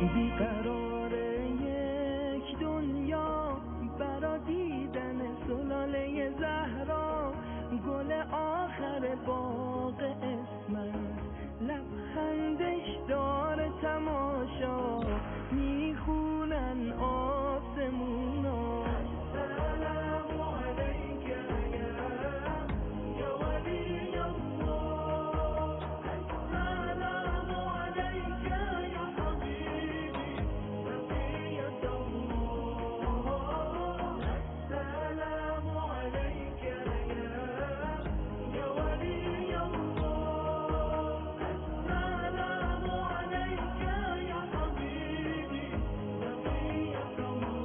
بیقرار یک دنیا برا دیدن سلاله زهرا، گل آخر باغ اسمت لبخندش داره تماشا، میخونن آسمونا السلام علیک یا ولی الله، السلام علیک یا حبیبی بقیت الله، السلام علیک یا ولی الله، السلام علیک یا حبیبی بقیت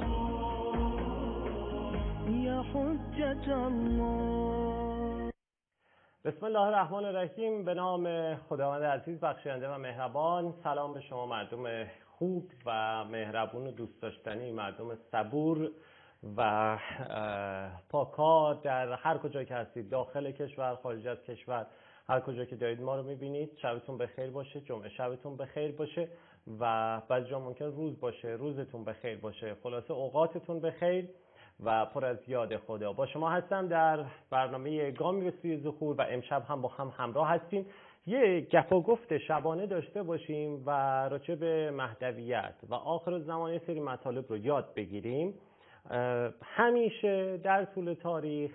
الله یا حجت الله. بسم الله الرحمن الرحیم. به نام خداوند عزیز بخشاینده و مهربان. سلام به شما مردم خوب و مهربون و دوست داشتنی، مردم صبور و پاکار در هر کجا که هستید، داخل کشور، خارج از کشور، هر کجا که دارید ما رو میبینید. شبتون بخیر باشه، جمعه شبتون بخیر باشه و بعضی جا ممکن روز باشه، روزتون بخیر باشه، خلاصه اوقاتتون بخیر و پر از یاد خدا. با شما هستم در برنامه گامی به سوی ظهور و امشب هم با هم همراه هستیم. یه گپ و گفت شبانه داشته باشیم و راجع به مهدویت و آخر زمان یه سری مطالب رو یاد بگیریم. همیشه در طول تاریخ،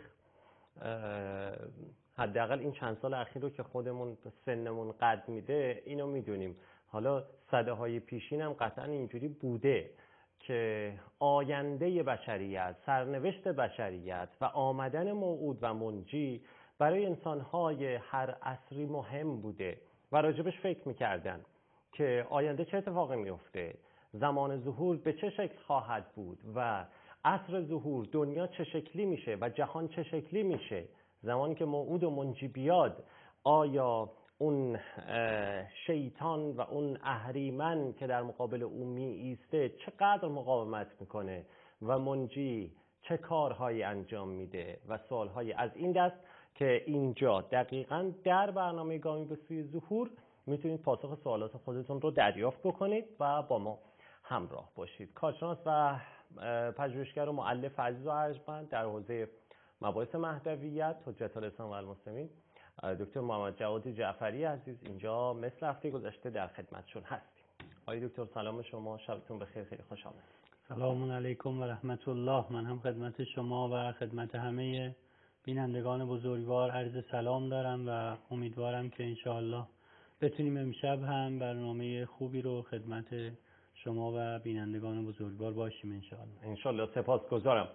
حداقل این چند سال اخیر رو که خودمون سنمون قد میده اینو میدونیم، حالا سده‌های پیشین هم قطعا اینجوری بوده که آینده بشریت، سرنوشت بشریت و آمدن موعود و منجی برای انسان‌های هر عصری مهم بوده و راجبش فکر می‌کردن که آینده چه اتفاقی میفته، زمان ظهور به چه شکل خواهد بود و عصر ظهور دنیا چه شکلی میشه و جهان چه شکلی میشه. زمانی که موعود و منجی بیاد، آیا اون شیطان و اون اهریمن که در مقابل او می ایسته چقدر مقاومت میکنه و منجی چه کارهایی انجام میده و سوالهایی از این دست که اینجا دقیقاً در برنامه گامی به سوی ظهور میتونید پاسخ سوالات خودتون رو دریافت بکنید و با ما همراه باشید. کارشناس و پژوهشگر و مؤلف عزیز و ارجمند در حوزه مباحث مهدویت، حجت الاسلام و المسلمین، دکتر محمد جواد جعفری عزیز اینجا مثل هفته گذشته در خدمتشون هستیم. آقای دکتر سلام شما، شبتون بخیر، خیلی خوش آمدید. سلام علیکم و رحمت الله. من هم خدمت شما و خدمت همه بینندگان بزرگوار عرض سلام دارم و امیدوارم که انشاءالله بتونیم امشب هم برنامه خوبی رو خدمت شما و بینندگان بزرگوار باشیم انشاءالله. سپاسگزارم.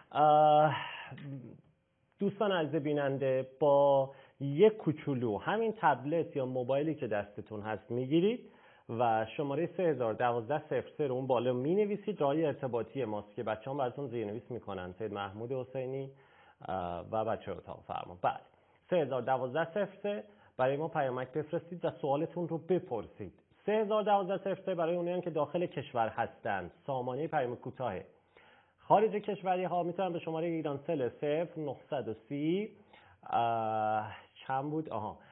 دوستان عزیز بیننده، با یک کوچولو همین تبلت یا موبایلی که دستتون هست میگیرید و شماره 3012-03 رو اون بالا مینویسید. راه ارتباطی ماست که بچه‌ها براتون زیرنویس میکنن، سید محمود حسینی و بچه‌ها اتاق فرمان. بعد 3012-03 برای ما پیامک بفرستید و سوالتون رو بپرسید. 3012-03 برای اونایی که داخل کشور هستند، سامانه پیام کوتاهه. خارج کشوری ها میتونن به شماره ایرانسل 0930 چند بود؟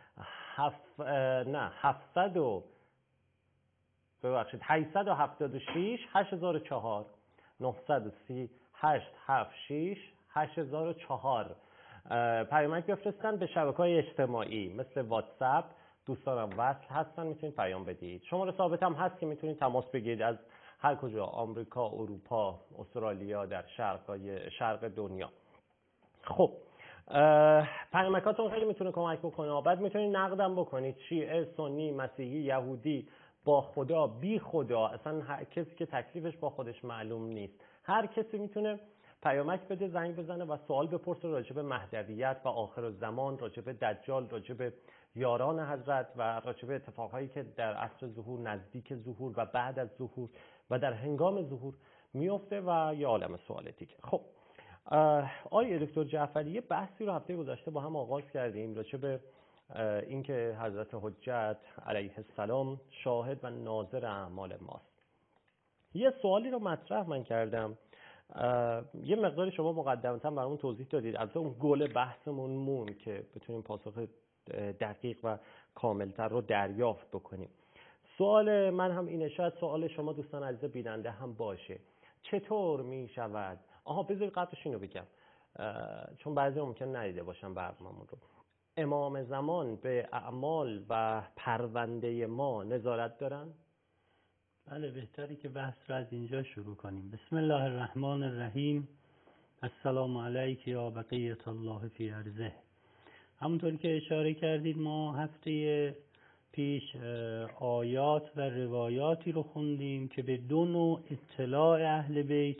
876 8004 930 876 8004 پیامک بفرستن به شبکه‌های اجتماعی مثل واتساپ. دوستانم وصل هستن، میتونید پیام بدید. شماره ثابت هم هست که میتونید تماس بگیرید از هر کجا، آمریکا، اروپا، استرالیا، در شرق دنیا. خب پیامکاتون خیلی میتونه کمک بکنه. بعد میتونید نقدم بکنید، شیعه، سنی، مسیحی، یهودی، با خدا، بی خدا، اصلا هر کسی که تکلیفش با خودش معلوم نیست، هر کسی میتونه پیامک بده، زنگ بزنه و سوال بپرسه راجع به مهدویت و آخر الزمان، راجع به دجال، راجع به یاران حضرت و راجع به اتفاقهایی که در عصر ظهور، نزدیک ظهور و بعد از ظهور و در هنگام ظهور میفته و یه عالم سوال دیگه. خب آقای دکتر جعفری، یه بحثی رو هفته گذشته با هم آغاز کردیم راجع به اینکه حضرت حجت علیه السلام شاهد و ناظر اعمال ماست. یه سوالی رو مطرح من کردم، یه مقداری شما مقدمتاً برامون توضیح دادید، از اون گل بحثمون مون که بتونیم پاسخ دقیق و کاملتر رو دریافت بکنیم. سوال من هم اینه، شاید سوال شما دوستان عزیز بیننده هم باشه، چطور می شود؟ بذارید قبلش اینو بگم، چون بعضی ممکن ندیده باشن برنامه‌مون رو. امام زمان به اعمال و پرونده ما نظارت دارن؟ بله، بهتری که بحث رو از اینجا شروع کنیم. بسم الله الرحمن الرحیم. السلام علیک یا بقیت الله فی ارضه. همونطوری که اشاره کردید ما هفته پیش آیات و روایاتی رو خوندیم که به دو نوع اطلاع اهل بیت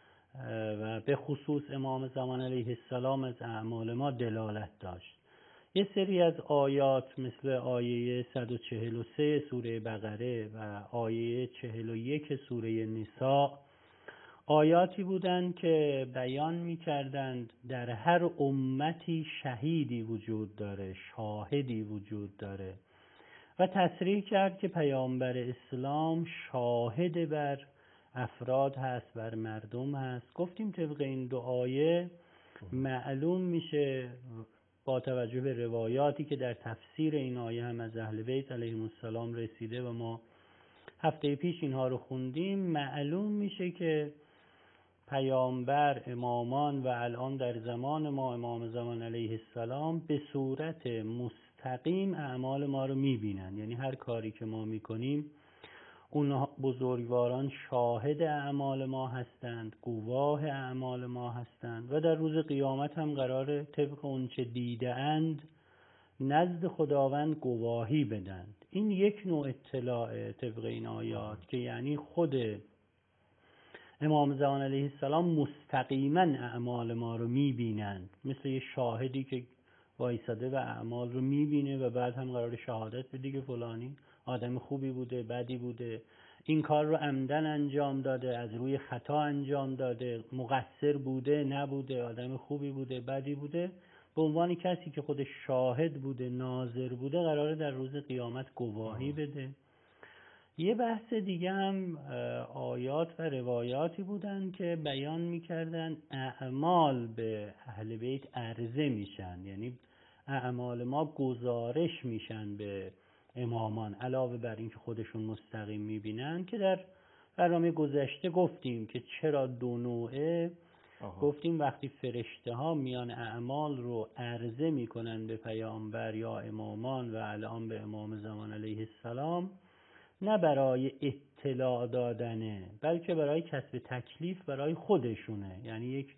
و به خصوص امام زمان علیه السلام از اعمال ما دلالت داشت. یه سری از آیات مثل آیه 143 سوره بقره و آیه 41 سوره نساء آیاتی بودند که بیان می‌کردند در هر امتی شهیدی وجود داره، شاهدی وجود داره و تصریح کرد که پیامبر اسلام شاهد بر افراد هست، بر مردم هست. گفتیم طبق این دو آیه معلوم میشه با توجه به روایاتی که در تفسیر این آیه هم از اهل بیت علیهم السلام رسیده و ما هفته پیش اینها رو خوندیم، معلوم میشه که پیامبر، امامان و الان در زمان ما امام زمان علیه السلام به صورت مستقیم اعمال ما رو میبینن. یعنی هر کاری که ما میکنیم اون بزرگواران شاهد اعمال ما هستند، گواه اعمال ما هستند و در روز قیامت هم قراره طبق اون چه دیده اند نزد خداوند گواهی بدند. این یک نوع اطلاع طبق این آیات که یعنی خود امام زمان علیه السلام مستقیما اعمال ما رو میبینند، مثل یه شاهدی که وایساده و اعمال رو میبینه و بعد هم قرار شهادت بده که فلانی آدم خوبی بوده، بدی بوده، این کار رو عمدن انجام داده، از روی خطا انجام داده، مقصر بوده، نبوده، آدم خوبی بوده، بدی بوده. به عنوان کسی که خودش شاهد بوده، ناظر بوده، قراره در روز قیامت گواهی بده. یه بحث دیگه هم آیات و روایاتی بودن که بیان میکردن اعمال به اهل بیت عرضه میشن، یعنی اعمال ما گزارش میشن به امامان، علاوه بر این که خودشون مستقیم میبینن که در برنامه گذشته گفتیم که چرا دو نوعه. گفتیم وقتی فرشته ها میان اعمال رو عرضه میکنن به پیامبر یا امامان و الان به امام زمان علیه السلام، نه برای اطلاع دادنه بلکه برای کسب تکلیف برای خودشونه. یعنی یک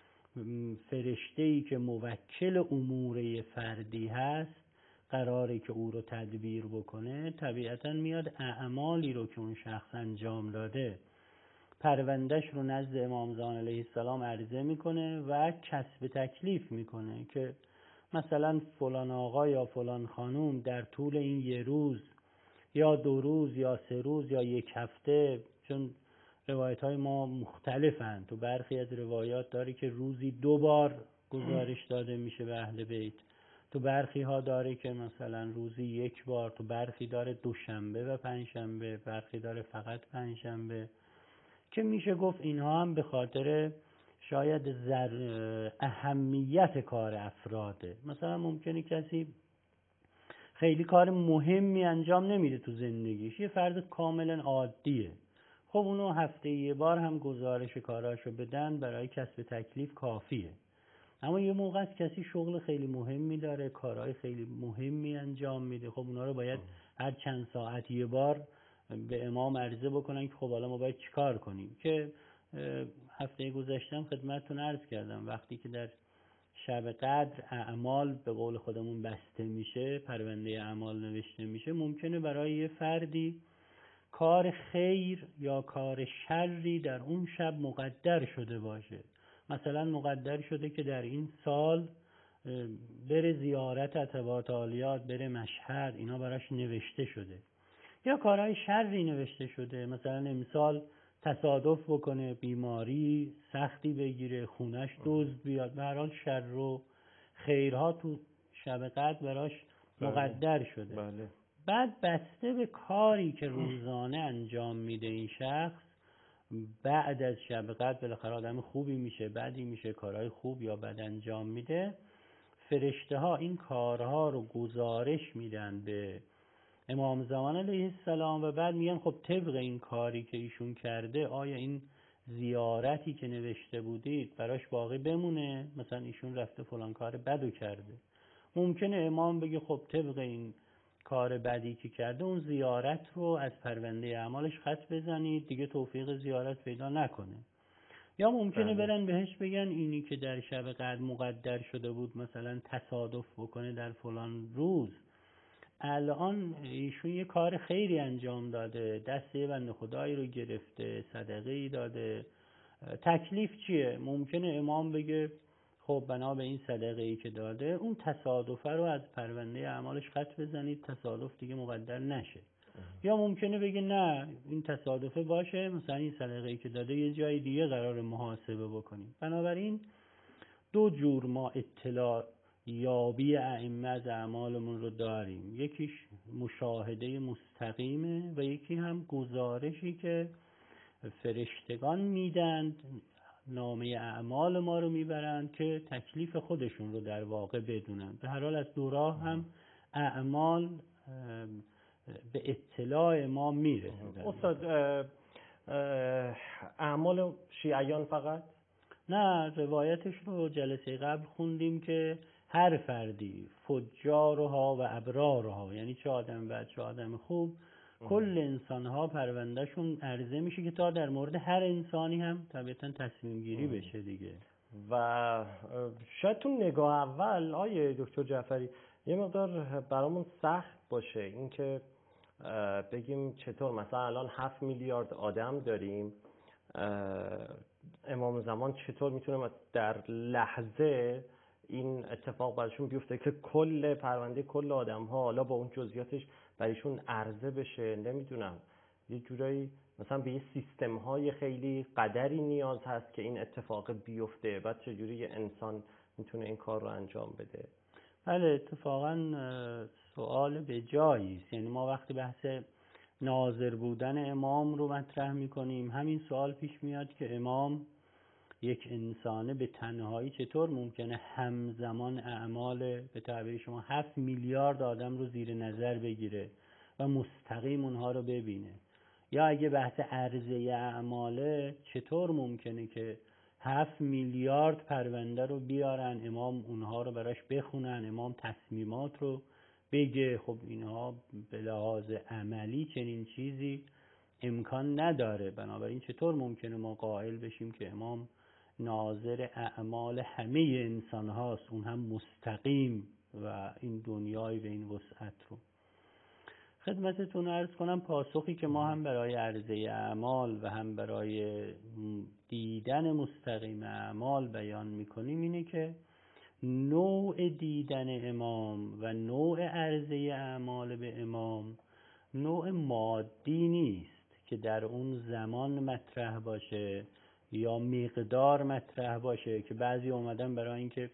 فرشته‌ای که موکل امور فردی هست قراره که او رو تدبیر بکنه، طبیعتاً میاد اعمالی رو که اون شخص انجام داده پروندهش رو نزد امام زمان علیه السلام عرضه میکنه و کسب تکلیف میکنه که مثلا فلان آقا یا فلان خانوم در طول این یه روز یا 2 روز یا 3 روز یا 1 هفته، چون روایت های ما مختلفن، تو برخی از روایات داره که روزی 2 بار گزارش داده میشه به اهل بیت، تو برخی ها داره که مثلا روزی 1 بار، تو برخی داره دوشنبه و پنجشنبه، برخی داره فقط پنجشنبه، که میشه گفت اینها هم به خاطر شاید اهمیت کار افراده. مثلا ممکنه کسی خیلی کار مهمی انجام نمیده تو زندگیش، یه فرد کاملا عادیه، خب اونو هفته یه بار هم گزارش کاراشو بدن برای کسب تکلیف کافیه. اما یه موقع است کسی شغل خیلی مهمی داره، کارهای خیلی مهمی انجام میده، خب اونا رو باید هر چند ساعت یه بار به امام عرضه بکنن که خب حالا ما باید چیکار کنیم. که هفته گذشتم خدمتتون عرض کردم وقتی که در شب قدر اعمال به قول خودمون بسته میشه، پرونده اعمال نوشته میشه، ممکنه برای یه فردی کار خیر یا کار شری در اون شب مقدر شده باشه. مثلا مقدر شده که در این سال بره زیارت اتباط عالیات، بره مشهد، اینا براش نوشته شده. یا کارهای شری نوشته شده، مثلا امسال تصادف بکنه، بیماری سختی بگیره، خونش دزد بیاد، به هر حال شر و خیرها تو شب قدر براش مقدر شده. بله. بعد بسته به کاری که روزانه انجام میده این شخص، بعد از شب قدر بالاخره آدم خوبی میشه، بدی میشه، کارهای خوب یا بد انجام میده، فرشته ها این کارها رو گزارش میدن به امام زمان علیه السلام و بعد میگن خب طبق این کاری که ایشون کرده آیا این زیارتی که نوشته بودید براش باقی بمونه؟ مثلا ایشون رفته فلان کار بدو کرده، ممکنه امام بگه خب طبق این کار بدی که کرده اون زیارت رو از پرونده اعمالش خط بزنید دیگه توفیق زیارت پیدا نکنه. یا ممکنه برن بهش بگن اینی که در شب قدر مقدر شده بود مثلا تصادف بکنه در فلان روز، الان ایشون یه کار خیری انجام داده، دسته بنده خدایی رو گرفته، صدقه ای داده، تکلیف چیه؟ ممکنه امام بگه خب بنا به این صدقه ای که داده اون تصادفه رو از پرونده اعمالش خط بزنید، تصادف دیگه مقدر نشه. یا ممکنه بگه نه این تصادفه باشه، مثلا این صدقه ای که داده یه جای دیگه قرار محاسبه بکنیم. بنابراین دو جور ما اطلاع یابی ائمه از اعمالمون رو داریم، یکیش مشاهده مستقیمه و یکی هم گزارشی که فرشتگان میدند، نامه اعمال ما رو میبرند که تکلیف خودشون رو در واقع بدونن. به هر حال از دو راه هم اعمال به اطلاع ما میرسه. استاد اعمال شیعیان فقط؟ نه، روایتش رو جلسه قبل خوندیم که هر فردی فجارها و ابرارها، یعنی چه آدم بد چه آدم خوب، کل انسانها پروندهشون عرضه میشه که تا در مورد هر انسانی هم طبیعتا تصمیم گیری بشه دیگه. و شاید تو نگاه اول آیه دکتر جعفری یه مقدار برامون سخت باشه اینکه بگیم چطور مثلا الان 7 میلیارد آدم داریم، امام زمان چطور میتونه در لحظه این اتفاق براشون بیفته که کل پرونده کل آدم ها حالا با اون جزئیاتش برایشون عرضه بشه؟ نمیدونم، یه جورایی مثلا به یه سیستم های خیلی قدری نیاز هست که این اتفاق بیفته، بعد چجوری یه انسان میتونه این کار رو انجام بده؟ بله اتفاقا سوال به جایی است. یعنی ما وقتی بحث ناظر بودن امام رو مطرح میکنیم همین سوال پیش میاد که امام یک انسانه به تنهایی چطور ممکنه همزمان اعمال به تعبیر شما 7 میلیارد آدم رو زیر نظر بگیره و مستقیم اونها رو ببینه؟ یا اگه بحث عرضه اعماله چطور ممکنه که 7 میلیارد پرونده رو بیارن امام اونها رو براش بخونن، امام تصمیمات رو بگه؟ خب اینها به لحاظ عملی چنین چیزی امکان نداره. بنابراین چطور ممکنه ما قائل بشیم که امام ناظر اعمال همه انسان هاست، اون هم مستقیم و این دنیای به این وسعت رو؟ خدمتتون عرض کنم پاسخی که ما هم برای عرضه اعمال و هم برای دیدن مستقیم اعمال بیان میکنیم اینه که نوع دیدن امام و نوع عرضه اعمال به امام نوع مادی نیست که در اون زمان مطرح باشه یا مقدار مطرح باشه که بعضی اومدن برای اینکه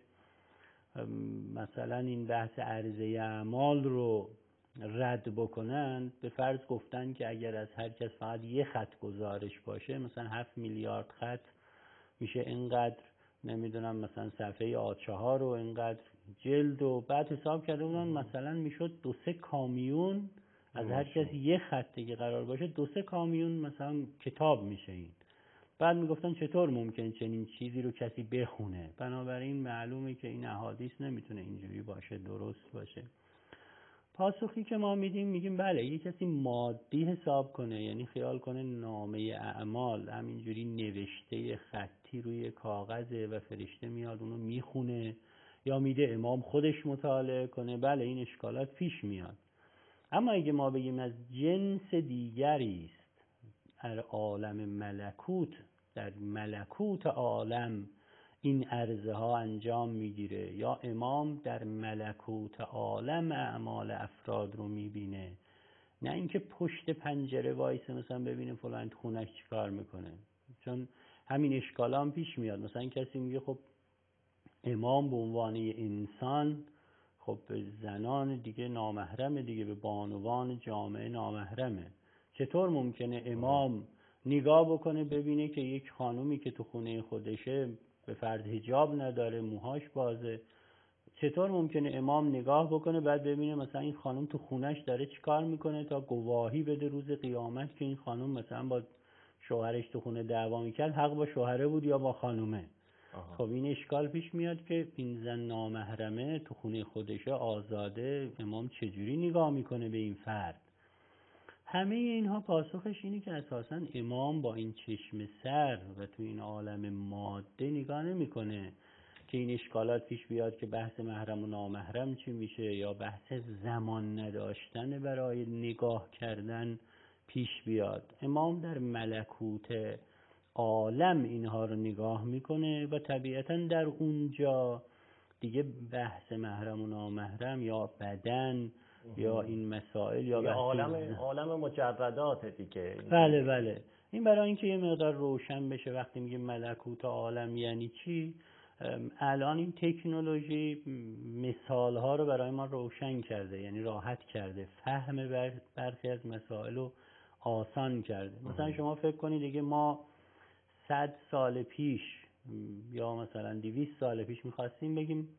مثلا این بحث عرضه اعمال رو رد بکنن به فرض گفتن که اگر از هر کس فقط یه خط گزارش باشه مثلا 7 میلیارد خط میشه اینقدر، نمیدونم مثلا صفحه آ4 رو اینقدر جلد، و بعد حساب کرده بودن مثلا میشد 2-3 کامیون از هر کس یه خطی که قرار باشه 2-3 کامیون مثلا کتاب میشه این. بعد میگفتن چطور ممکن چنین چیزی رو کسی بخونه؟ بنابراین معلومه که این احادیث نمیتونه اینجوری باشه، درست باشه. پاسخی که ما میگیم بله یه کسی مادی حساب کنه، یعنی خیال کنه نامه اعمال همینجوری نوشته خطی روی کاغذه و فرشته میاد اونو میخونه یا میده امام خودش مطالعه کنه، بله این اشکالات پیش میاد. اما اگه ما بگیم از جنس دیگری است، در عالم ملکوت، در ملکوت عالم این عرضه ها انجام میگیره، یا امام در ملکوت عالم اعمال افراد رو میبینه، نه اینکه پشت پنجره وایسه مثلا ببینه فلان خونش چی کار میکنه. چون همین اشکال هم پیش میاد. مثلا کسی میگه خب امام به عنوان انسان خب به زنان دیگه نامحرمه دیگه، به بانوان جامعه نامحرمه، چطور ممکنه امام نگاه بکنه ببینه که یک خانومی که تو خونه خودشه به فرض حجاب نداره، موهاش بازه، چطور ممکنه امام نگاه بکنه بعد ببینه مثلا این خانم تو خونش داره چیکار میکنه تا گواهی بده روز قیامت که این خانم مثلا با شوهرش تو خونه دعوا میکرد، حق با شوهره بود یا با خانومه؟ خب این اشکال پیش میاد که این زن نامحرمه تو خونه خودشه، آزاده، امام چجوری نگاه میکنه به این فرد؟ همه اینها پاسخش اینه که اساساً امام با این چشم سر و تو این عالم ماده نگاه نمیکنه که این اشکالات پیش بیاد که بحث محرم و نامحرم چی میشه، یا بحث زمان نداشتن برای نگاه کردن پیش بیاد. امام در ملکوت عالم اینها رو نگاه میکنه و طبیعتاً در اونجا دیگه بحث محرم و نامحرم یا بدن یا این مسائل یا بحث عالم مجردات دیگه. بله این برای اینکه یه مقدار روشن بشه وقتی میگه ملکوت عالم یعنی چی، الان این تکنولوژی مثال ها رو برای ما روشن کرده، یعنی راحت کرده، فهم برخی از مسائل رو آسان کرده. مثلا شما فکر کنید دیگه ما 100 سال پیش یا مثلا 200 سال پیش میخواستیم بگیم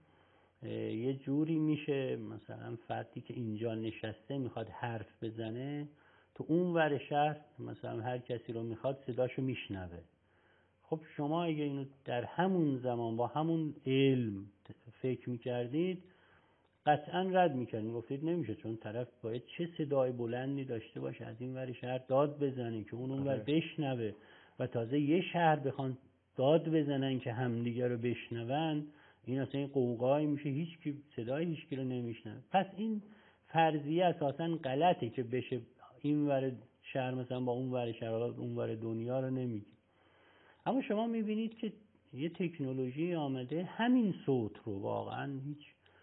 یه جوری میشه مثلا فردی که اینجا نشسته میخواد حرف بزنه تو اون ور شهر مثلا هر کسی رو میخواد صداشو میشنوه. خب شما اگه اینو در همون زمان با همون علم فکر میکردید قطعا رد میکردید، گفتید نمیشه، چون طرف باید چه صدای بلندی داشته باشه از این ور شهر داد بزنه که اون ور بشنوه و تازه یه شهر بخوان داد بزنن که همدیگه رو بشنون، این اصلا این قوقایی میشه، صدای هیچکی رو نمیشنوه. پس این فرضیه اساسا غلطه که بشه این ور شهر مثلا با اون ور شهر اون ور دنیا رو نمیگه. اما شما میبینید که یه تکنولوژی آمده همین صوت رو، واقعا هیچ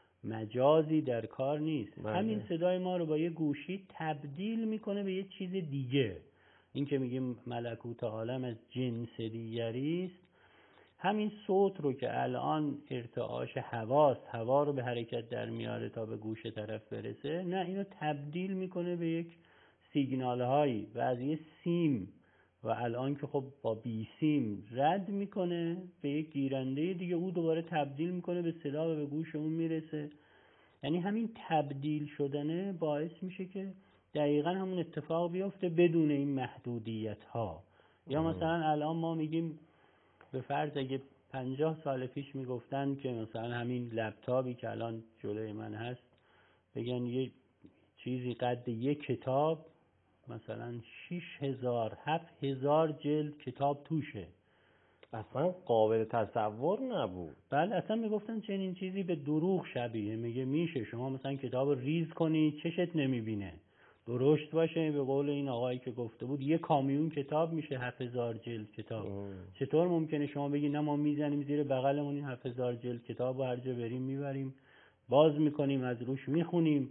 مجازی در کار نیست، همین صدای ما رو با یه گوشی تبدیل میکنه به یه چیز دیگه. این که میگیم ملکوت عالم از جنس دیگری است، همین صوت رو که الان ارتعاش هوا رو به حرکت در میاره تا به گوش طرف برسه، نه اینو تبدیل میکنه به یک سیگنال هایی و از یه سیم و الان که خب با بی سیم رد میکنه به یک گیرنده دیگه، او دوباره تبدیل میکنه به صدا و به گوش اون میرسه. یعنی همین تبدیل شدنه باعث میشه که دقیقا همون اتفاق بیفته بدون این محدودیت ها. یا مثلا الان ما میگیم به فرض اگه 50 سال پیش میگفتن که مثلا همین لپتاپی که الان جلوی من هست بگن یه چیزی قد یک کتاب مثلا 6000 7000 جلد کتاب توشه، اصلا قابل تصور نبود. بله اصلا میگفتن چنین چیزی به دروغ شبیه. میشه شما مثلا کتاب ریز کنی چشت نمیبینه، درشت باشه، به قول این آقایی که گفته بود یه کامیون کتاب میشه 7000 جلد کتاب. چطور ممکنه شما بگی نه ما میزنیم زیر بغلمون این 7000 جلد کتاب و هر جا بریم میبریم باز میکنیم از روش میخونیم؟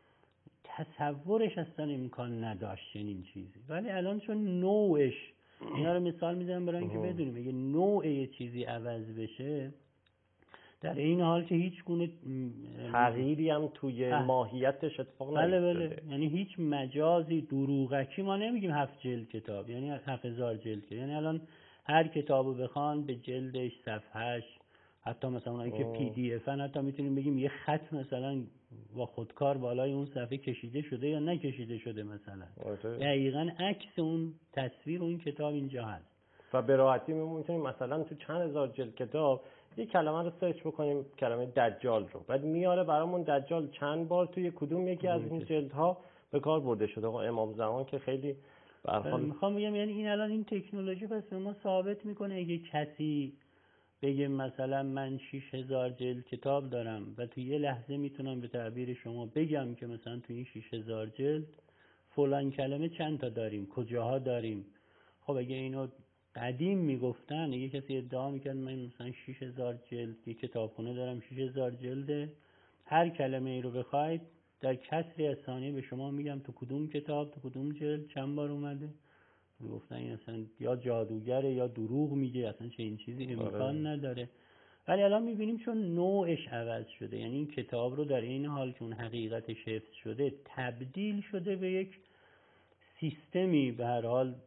تصورش اصلا امکان نداشت چنین چیزی. ولی الان چون نوعش، اینا رو مثال میزنم برای اینکه بدونیم اگه نوع یه چیزی عوض بشه در این حال که هیچ گونه تغییری هم توی ماهیتش اتفاق بله یعنی هیچ مجازی دروغکی ما نمیگیم 7 جلد کتاب یعنی 7000 جلد کتاب، یعنی الان هر کتابو بخوان به جلدش، صفحهش، حتی مثلا اونایی که پی دی اف ان حتی میتونیم بگیم یه خط مثلا با خودکار بالای اون صفحه کشیده شده یا نکشیده شده، مثلا دقیقاً عکس اون تصویر اون کتاب اینجا هست. و به راحتی میتونیم مثلا تو چند هزار جلد کتاب یه کلمه رو سرچ بکنیم، کلمه دجال رو، بعد میاره برامون دجال چند بار توی کدوم یکی از این جلدها به کار برده شده. امام زمان که خیلی به هر حال میخوام بگم یعنی این الان این تکنولوژی پس به ما ثابت میکنه اگه کسی بگه مثلا من 6000 جلد کتاب دارم و تو یه لحظه میتونم به تعبیر شما بگم که مثلا تو این 6000 جلد فلان کلمه چند تا داریم، کجاها داریم. خب اگه اینو قدیم میگفتن، یه کسی ادعا میکرد من مثلا 6000 جلد یه کتابخونه دارم، 6000 جلده، هر کلمه ای رو بخواید در کسری از ثانیه به شما میگم تو کدوم کتاب تو کدوم جلد چند بار اومده. میگفتن این اصلا یا جادوگره یا دروغ میگه، اصلا چه این چیزی امکان نداره. ولی الان میبینیم چون نوعش عوض شده، یعنی این کتاب رو در این حال که اون حقیقتش حفظ شده تبدیل شده به یک سیستمی به هر حال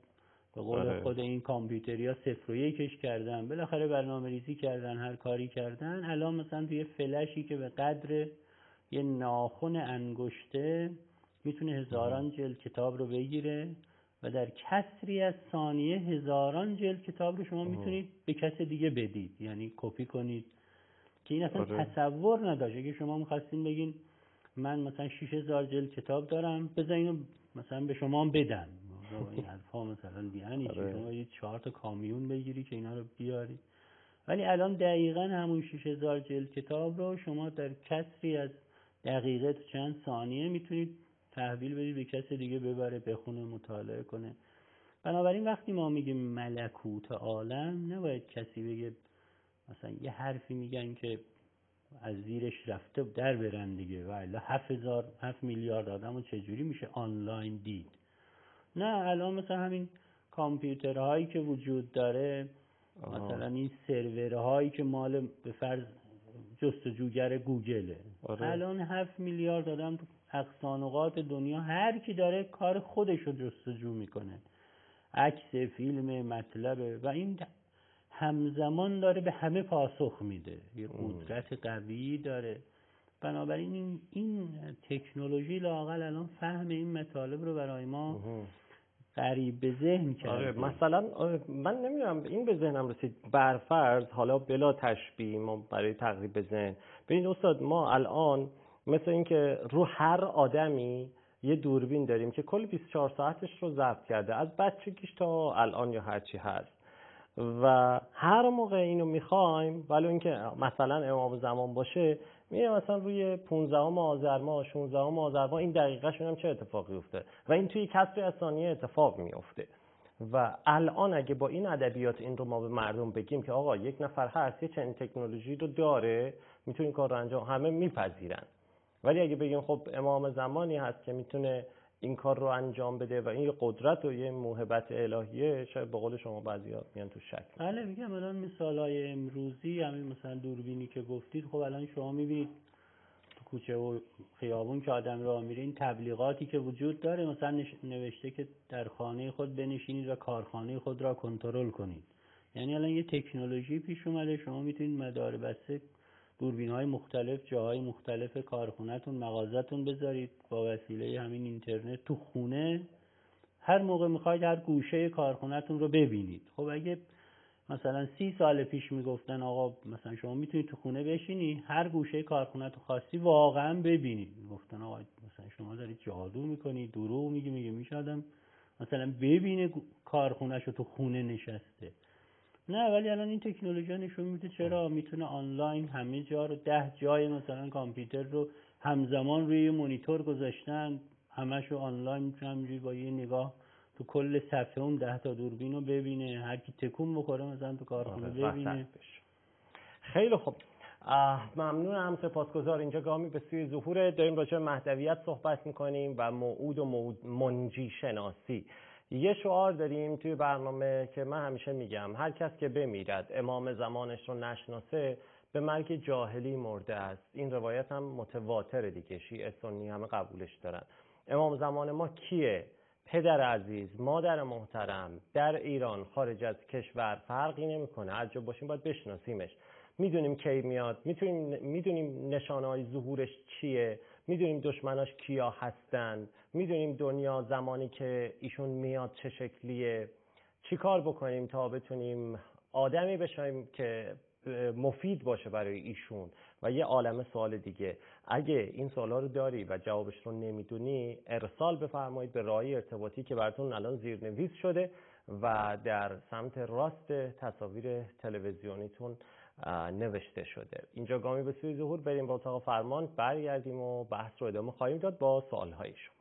به قول خود این کامپیوتریا 0 و 1 کردن، بالاخره برنامه‌ریزی کردن، هر کاری کردن. الان مثلا توی فلشی که به قدر یه ناخن انگشته میتونه هزاران جلد کتاب رو بگیره و در کسری از ثانیه هزاران جلد کتاب رو شما میتونید به کس دیگه بدید، یعنی کپی کنید که این اصلا تصور نداشت. اگه شما می‌خواستین بگین من مثلا 6000 جلد کتاب دارم، بذار اینو مثلا به شما بدم، این حرفا مثلا یعنی شما یه 4 تا کامیون بگیری که اینا رو بیاری. ولی الان دقیقاً همون 6000 جلد کتاب رو شما در کسری از دقیقه تا چند ثانیه میتونید تحویل بدید به کس دیگه ببره، بخونه، مطالعه کنه. بنابراین وقتی ما میگیم ملکوت عالم، نباید کسی بگه مثلا یه حرفی میگن که از زیرش رفته در برن دیگه، ولی 7 میلیارد آدمو چجوری میشه آنلاین دید؟ نه، الان مثلا همین کامپیوترهایی که وجود داره، مثلا این سرورهایی که مال به فرض جستجوگر گوگله، الان 7 میلیارد آدم تو اقصانقاط دنیا هر کی داره کار خودش رو جستجو میکنه، عکس، فیلم، مطلبه، و این همزمان داره به همه پاسخ میده، یه قدرت قوی داره. بنابراین این تکنولوژی لااقل الان فهم این مطالب رو برای ما قریب به ذهن کرده. مثلا من نمیدونم این به ذهنم رسید، برفرض حالا بلا تشبیه ما برای تقریب به ذهن، ببینید استاد، ما الان مثل این که رو هر آدمی یه دوربین داریم که کل 24 ساعتش رو ضبط کرده، از بچگیش تا الان یا هرچی هست، و هر موقع اینو میخوایم، ولی اینکه مثلا امام زمان باشه، میگه مثلا روی 15 آذر ماه 16 آذر ماه این دقیقه شون هم چه اتفاقی افته، و این توی کسری از ثانیه اتفاق میفته. و الان اگه با این ادبیات این رو ما به مردم بگیم که آقا یک نفر هست یه چنین تکنولوژی رو داره میتونه این کار رو انجام، همه میپذیرن. ولی اگه بگیم خب امام زمانی هست که میتونه این کار رو انجام بده و این یه قدرت و یه موهبت الهیه، شاید به قول شما بعضیا میان تو شک. بله، میگم الان مثالای امروزی همین مثلا دوربینی که گفتید، خب الان شما میبینید تو کوچه و خیابون که آدم راه میره، این تبلیغاتی که وجود داره، مثلا نوشته که در خانه خود بنشینید و کارخانه خود را کنترل کنید. یعنی الان یه تکنولوژی پیش اومده، شما میتونید مدار بسته دوربین‌های مختلف جاهای مختلف کارخونه‌تون، مغازه‌تون بذارید با وسیله همین اینترنت تو خونه، هر موقع میخواید هر گوشه کارخونه‌تون رو ببینید. خب اگه مثلا 30 سال پیش میگفتن آقا مثلا شما میتونید تو خونه بشینی هر گوشه کارخونه تو خواستی واقعا ببینید، میگفتن آقا مثلا شما دارید جادو میکنید، دروغ میگی میشه آدم مثلا ببینه کارخونه‌شو تو خونه نشسته. نه، ولی الان این تکنولوژی نشون میده چرا میتونه آنلاین همه جا رو 10 جای مثلا کامپیوتر رو همزمان روی مانیتور گذاشتن، همشو آنلاین میتونه همینجوری با یه نگاه تو کل صفحه اون 10 تا دوربین رو ببینه، هر کی تکون بخوره مثلا تو کارخونه ببینه. خیلی خوب، ممنونم، سپاسگزار. اینجا گامی به سوی ظهور، داریم راجع به مهدویت صحبت میکنیم و موعود و منجی شناسی. یه شعار داریم توی برنامه که من همیشه میگم، هر کس که بمیرد امام زمانش رو نشناسه به مرگ جاهلی مرده است. این روایت هم متواتره دیگه، شیعه سنی همه قبولش دارن. امام زمان ما کیه؟ پدر عزیز، مادر محترم، در ایران، خارج از کشور، فرقی نمیکنه، هر جا باشیم باید بشناسیمش. میدونیم کی میاد، میدونیم نشانه‌های ظهورش چیه، میدونیم دشمناش کیا هستن، میدونیم دنیا زمانی که ایشون میاد چه شکلیه، چی کار بکنیم تا بتونیم آدمی بشیم که مفید باشه برای ایشون. و یه عالمه سوال دیگه. اگه این سوالا رو داری و جوابش رو نمیدونی، ارسال بفرمایید به راهی ارتباطی که براتون الان زیرنویس شده و در سمت راست تصاویر تلویزیونیتون نوشته شده. اینجا گامی به سوی ظهور، بریم با اتاق فرمان، برگردیم و بحث رو ادامه خواهیم داد با سوالهای شما.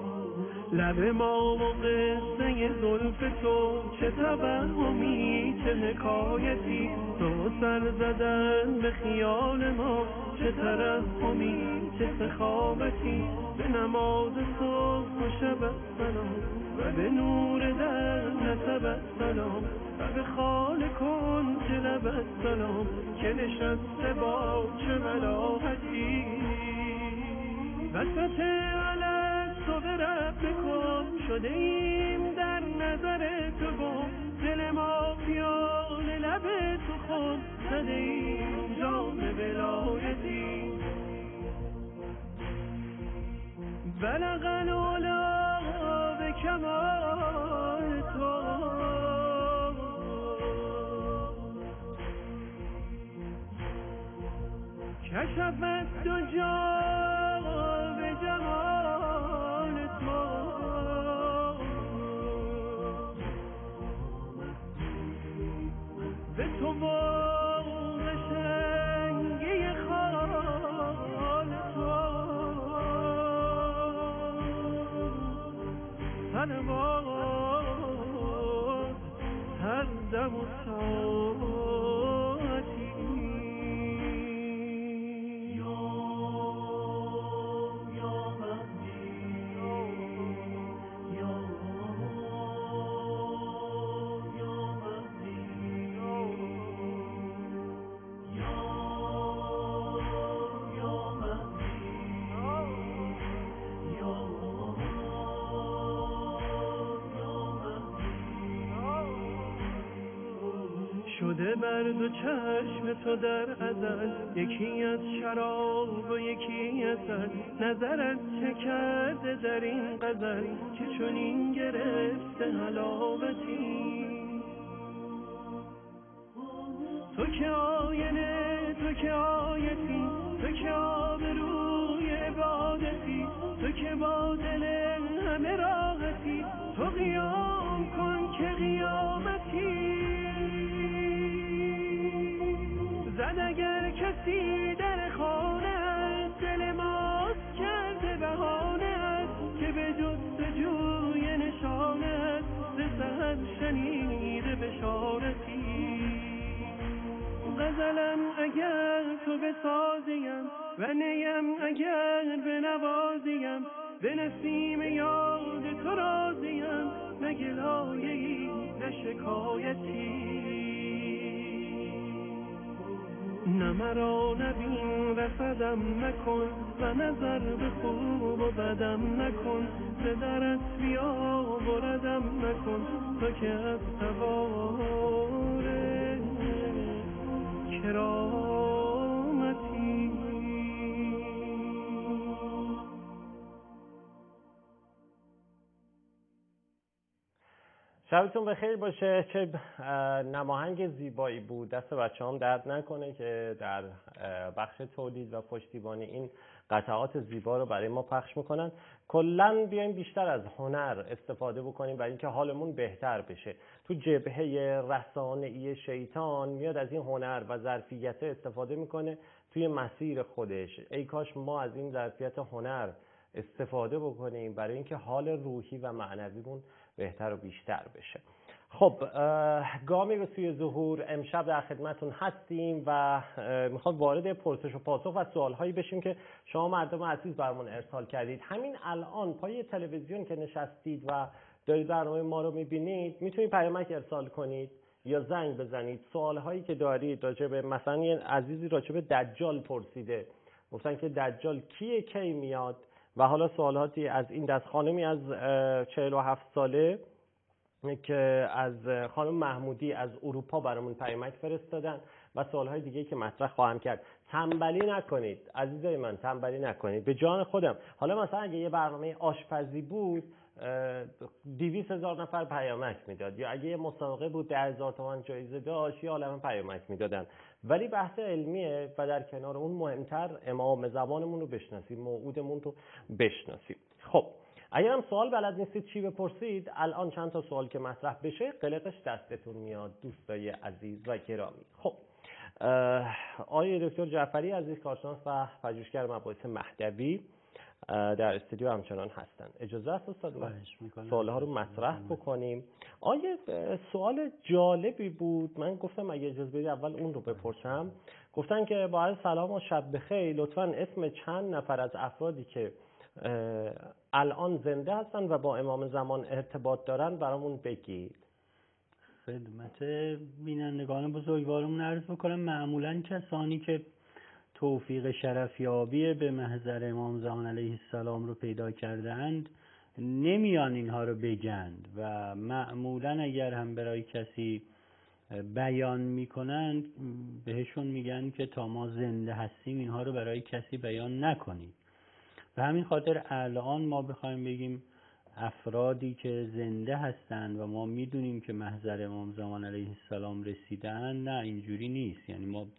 لب ما و قصه زلف تو چه توهمی چه حکایتی، تو سر زدن به خیال ما، چه ترحمی چه سخاوتی، به نماز صبح و شب سلام و به نور در نسب سلام و به خال کن چه لب سلام که نشسته با چه ملاحتی. وسط علت تو به رب کن شده ایم در نظر تو گم، دل ما پیاله لب تو خود زده ایم جام ولایتی. بلغ العلا به کمال تو، کشف الدجا به جمال تو، به تو و قشنگی خال تو صلوات هر دم و ساعتی. شده بر دو چشم تو در ازل، یکی از شراب و یکی عسل، نظرت چه کرده در این غزل که چنین گرفته حلاوتی. تو که آینه تو که آیتی، تو که آبروی عبادتی، تو که با دل همه راحتی، تو قیام کن که قیامتی. زد اگر کسی در خانه، دل ماست کرده بهانه، که به جستجوی نشانه ز سحر شنیده بشارتی. غزلم اگر تو بسازیم و نیم اگر بنوازیم، به نسیم یاد تو راضیم، نه گلایه‌ای نه شکایتی. نه مرا نبین رسدم نکن و نظر به خوب و بدم نکن، ز درت بیا بردم نکن، تو که از سوار کرامتی. شبتون بخیر باشه. چه نماهنگ زیبایی بود. دست بچه هم درد نکنه که در بخش تولید و پشتیبانی این قطعات زیبا رو برای ما پخش میکنن. کلن بیایم بیشتر از هنر استفاده بکنیم برای اینکه حالمون بهتر بشه. تو جبهه رسانه‌ای شیطان میاد از این هنر و ظرفیت استفاده میکنه توی مسیر خودش. ای کاش ما از این ظرفیت هنر استفاده بکنیم برای اینکه حال روحی و معنویمون بهتر و بیشتر بشه. خب گامی به سوی ظهور امشب در خدمتون هستیم و میخواد وارد پرسش و پاسخ و سوالهایی بشیم که شما مردم عزیز برامون ارسال کردید. همین الان پای تلویزیون که نشستید و دارید برنامه ما رو میبینید میتونید پیامک ارسال کنید یا زنگ بزنید. سوالهایی که دارید راجع به مثلا یه عزیزی راجع به دجال پرسیده، گفتن که دجال کیه کی میاد و حالا سوالاتی از این دست. خانمی از 47 ساله که از خانم محمودی از اروپا برامون پیامک فرستادن و سوالهای دیگه که مطرح خواهم کرد. تنبلی نکنید عزیزای من، تنبلی نکنید به جان خودم. حالا مثلا اگه یه برنامه آشپزی بود 200,000 نفر پیامک میداد، یا اگه یه مسابقه بود 10,000 تومان جایزه داشت یه عالمه پیامک میدادن. ولی بحث علمیه و در کنار اون مهمتر امام زبانمون رو بشناسیم، موعودمون رو بشناسیم. خب اگر هم سوال بلد نیستید چی بپرسید، الان چند تا سوال که مطرح بشه قلقش دستتون میاد دوستای عزیز و گرامی. خب آقای دکتر جعفری عزیز، کارشناس و پژوهشگر مباحث مهدوی، در استودیو همچنان هستن. اجازه است استاد ما سوالها رو مطرح بکنیم؟ آیه سوال جالبی بود، من گفتم اگه اجازه بدید اول اون رو بپرسم. گفتن که با عرض سلام و شب بخیر لطفاً اسم چند نفر از افرادی که الان زنده هستن و با امام زمان ارتباط دارن برامون بگید. خدمت بینندگان بزرگوارمون عرض بکنم معمولاً کسانی که توفیق شرفیابی به محضر امام زمان علیه السلام رو پیدا کردند نمیان اینها رو بگند و معمولاً اگر هم برای کسی بیان میکنند بهشون میگن که تا ما زنده هستیم اینها رو برای کسی بیان نکنید. و همین خاطر الان ما بخوایم بگیم افرادی که زنده هستند و ما میدونیم که محضر امام زمان علیه السلام رسیدن، نه اینجوری نیست. یعنی ما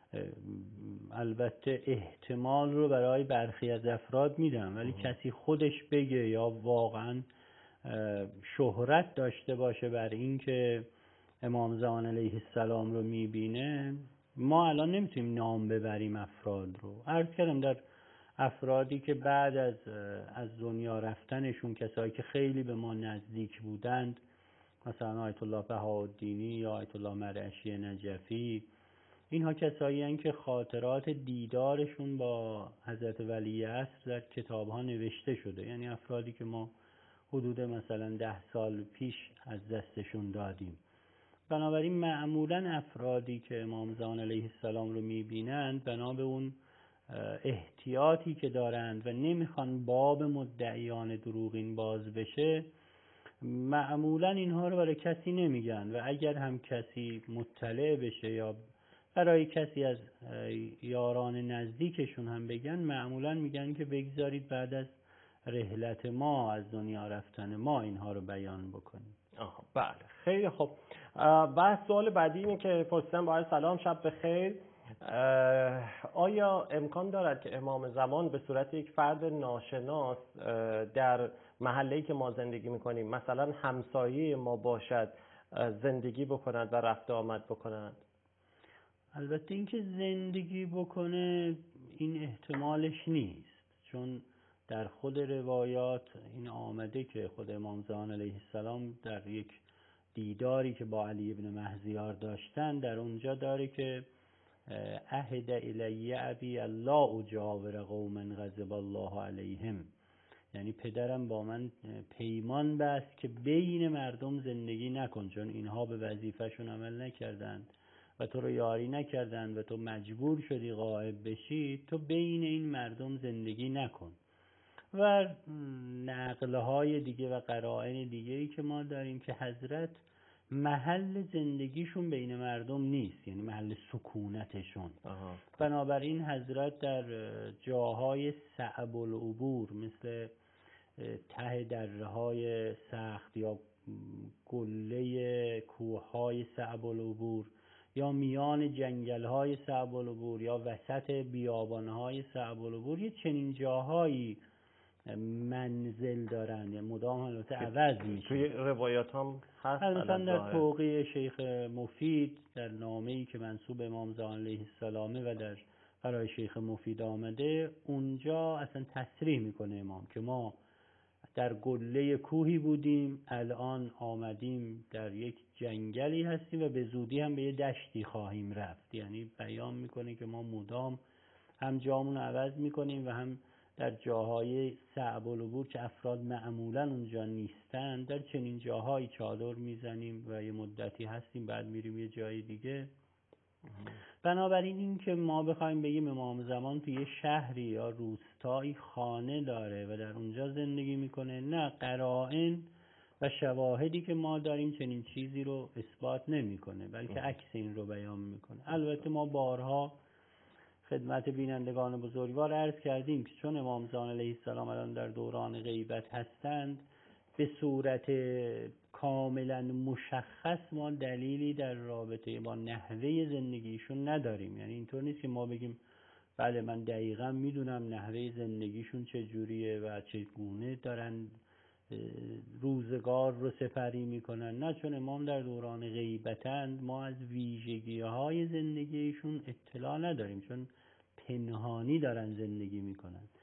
البته احتمال رو برای برخی از افراد میدم، ولی کسی خودش بگه یا واقعا شهرت داشته باشه بر این که امام زمان علیه السلام رو میبینه، ما الان نمیتونیم نام ببریم افراد رو. عرض کردم در افرادی که بعد از دنیا رفتنشون، کسایی که خیلی به ما نزدیک بودند، مثلا آیت الله بهاءالدینی یا آیت الله مرعشی نجفی، اینها کسایی هستند که خاطرات دیدارشون با حضرت ولی عصر در کتاب‌ها نوشته شده. یعنی افرادی که ما حدود مثلا 10 سال پیش از دستشون دادیم. بنابراین معمولا افرادی که امام زمان علیه السلام رو میبینند بنا به اون احتیاطی که دارند و نمیخوان باب مدعیان دروغین باز بشه، معمولا اینها رو برای کسی نمیگن و اگر هم کسی مطلع بشه یا برای کسی از یاران نزدیکشون هم بگن، معمولا میگن که بگذارید بعد از رحلت ما، از دنیا رفتن ما اینها رو بیان بکنیم. بله خیلی خوب. بحث سوال بعدی اینه که پرسیدم با سلام شب بخیر، آیا امکان دارد که امام زمان به صورت یک فرد ناشناس در محله‌ای که ما زندگی میکنیم، مثلا همسایه ما باشد، زندگی بکند و رفت آمد بکند؟ البته اینکه زندگی بکنه این احتمالش نیست، چون در خود روایات این آمده که خود امام زمان علیه السلام در یک دیداری که با علی ابن مهزیار داشتن، در اونجا داره که عهد الی ابی الله اجاور قوما غضب الله علیهم، یعنی پدرم با من پیمان بست که بین مردم زندگی نکن، چون اینها به وظیفه‌شون عمل نکردند و تو رو یاری نکردند و تو مجبور شدی غائب بشی، تو بین این مردم زندگی نکن. و نقلهای دیگه و قرائن دیگه ای که ما داریم که حضرت محل زندگیشون بین مردم نیست، یعنی محل سکونتشون. بنابراین حضرت در جاهای صعب العبور مثل ته دره‌های سخت یا گله کوه‌های صعب العبور یا میان جنگل‌های صعب العبور یا وسط بیابان‌های صعب العبور، یه چنین جاهایی منزل دارن، یعنی مدام البته عوض میشه. توی روایات هم هست. مثلا در توقیع شیخ مفید در نامه‌ای که منسوب امام زمان علیه السلامه و در برای شیخ مفید آمده، اونجا اصلا تصریح میکنه امام که ما در گله کوهی بودیم، الان آمدیم در یک جنگلی هستیم و به زودی هم به یه دشتی خواهیم رفت. یعنی بیان میکنه که ما مدام هم جامون عوض میکنیم و هم در جاهای صعب العبور که افراد معمولا اونجا نیستن، در چنین جاهایی چادر میزنیم و یه مدتی هستیم، بعد میریم یه جای دیگه. بنابراین این که ما بخوایم بگیم امام زمان توی یه شهری یا روستایی خانه داره و در اونجا زندگی میکنه، نه، قرائن و شواهدی که ما داریم چنین چیزی رو اثبات نمیکنه، بلکه عکس این رو بیان میکنه. البته ما بارها خدمت بینندگان بزرگوار عرض کردیم که چون امام زمان علیه السلام الان در دوران غیبت هستند، به صورت کاملا مشخص ما دلیلی در رابطه با نحوه زندگیشون نداریم. یعنی اینطور نیست که ما بگیم بله من دقیقا میدونم نحوه زندگیشون چجوریه و چگونه دارن روزگار رو سپری میکنن. نه، چون امام در دوران غیبتند، ما از ویژگی‌های زندگیشون اطلاع نداریم، چون پنهانی دارن زندگی میکنن.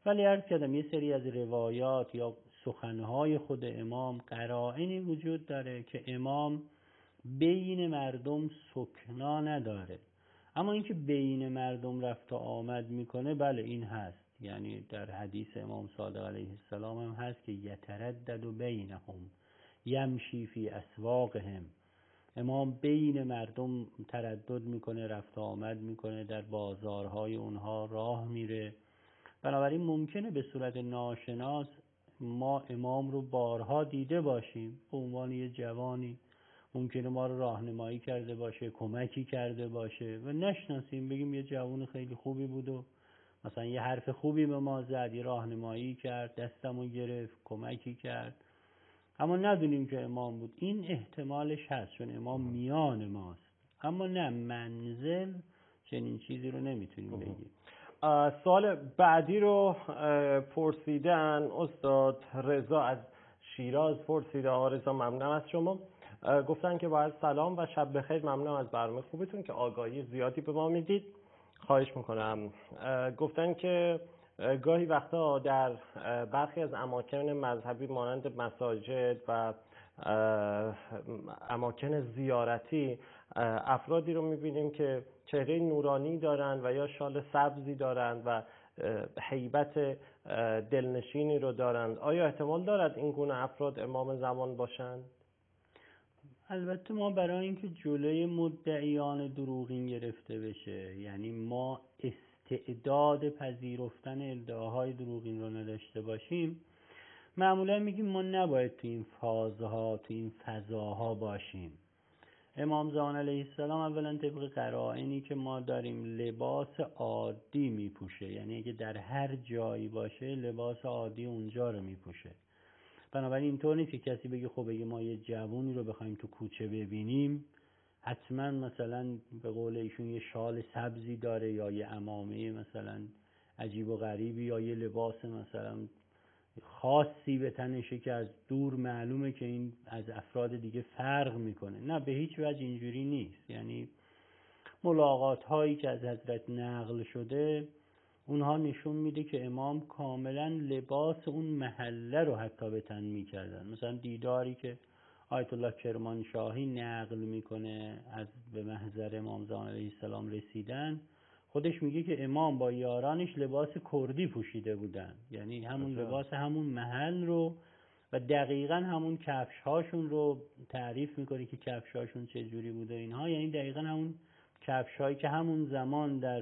ولی عرض کردم یه سری از روایات یا سخنهای خود امام قرائنی وجود داره که امام بین مردم سکنا نداره، اما اینکه بین مردم رفت و آمد میکنه بله این هست. یعنی در حدیث امام صادق علیه السلام هم هست که یتردد بینهم یمشی فی اسواقهم، امام بین مردم تردد میکنه، رفت و آمد میکنه، در بازارهای اونها راه میره. بنابراین ممکنه به صورت ناشناس ما امام رو بارها دیده باشیم، به عنوان یه جوانی ممکنه ما رو راهنمایی کرده باشه، کمکی کرده باشه و نشناسیم، بگیم یه جوان خیلی خوبی بود و مثلا یه حرف خوبی به ما زد، یه راهنمایی کرد، دستمو گرفت، کمکی کرد، اما ندونیم که امام بود. این احتمالش هست چون امام میان ماست، اما نه منزل چنین چیزی رو نمیتونیم بگیم. سوال بعدی رو پرسیدن استاد رضا از شیراز پرسیده. آقا رضا ممنونم از شما. گفتن که باید سلام و شب بخیر، ممنونم از برنامه خوبتون که آگاهی زیادی به ما میدید، خواهش میکنم. گفتن که گاهی وقتا در برخی از اماکن مذهبی مانند مساجد و اماکن زیارتی افرادی رو میبینیم که چهره نورانی دارند و یا شال سبزی دارند و هیبت دلنشینی رو دارند. آیا احتمال دارد این گونه افراد امام زمان باشند؟ البته ما برای اینکه جلوی مدعیان دروغین گرفته بشه، یعنی ما استعداد پذیرفتن ادعاهای دروغین رو نداشته باشیم، معمولا میگیم ما نباید تو این فازها، تو این فضاها باشیم. امام زمان علیه السلام اولا طبق قرائنی که ما داریم لباس عادی میپوشه، یعنی اگه در هر جایی باشه لباس عادی اونجا رو میپوشه. بنابراین اینطور نیست که کسی بگه خب اگه ما یه جوونی رو بخوایم تو کوچه ببینیم حتما مثلا به قول ایشون یه شال سبزی داره یا یه عمامه مثلا عجیب و غریبی یا یه لباس مثلا خاصی به تنشه که از دور معلومه که این از افراد دیگه فرق میکنه. نه، به هیچ وجه اینجوری نیست. یعنی ملاقات هایی که از حضرت نقل شده اونها نشون میده که امام کاملا لباس اون محله رو حتی به تن میکردن. مثلا دیداری که آیت الله کرمانشاهی نقل میکنه از به محضر امام زمان علیه السلام رسیدن، خودش میگه که امام با یارانش لباس کردی پوشیده بودن، یعنی همون لباس همون محل رو و دقیقا همون کفش هاشون رو تعریف میکنه که کفش هاشون چجوری بوده اینها، یعنی دقیقا همون کفش هایی که همون زمان در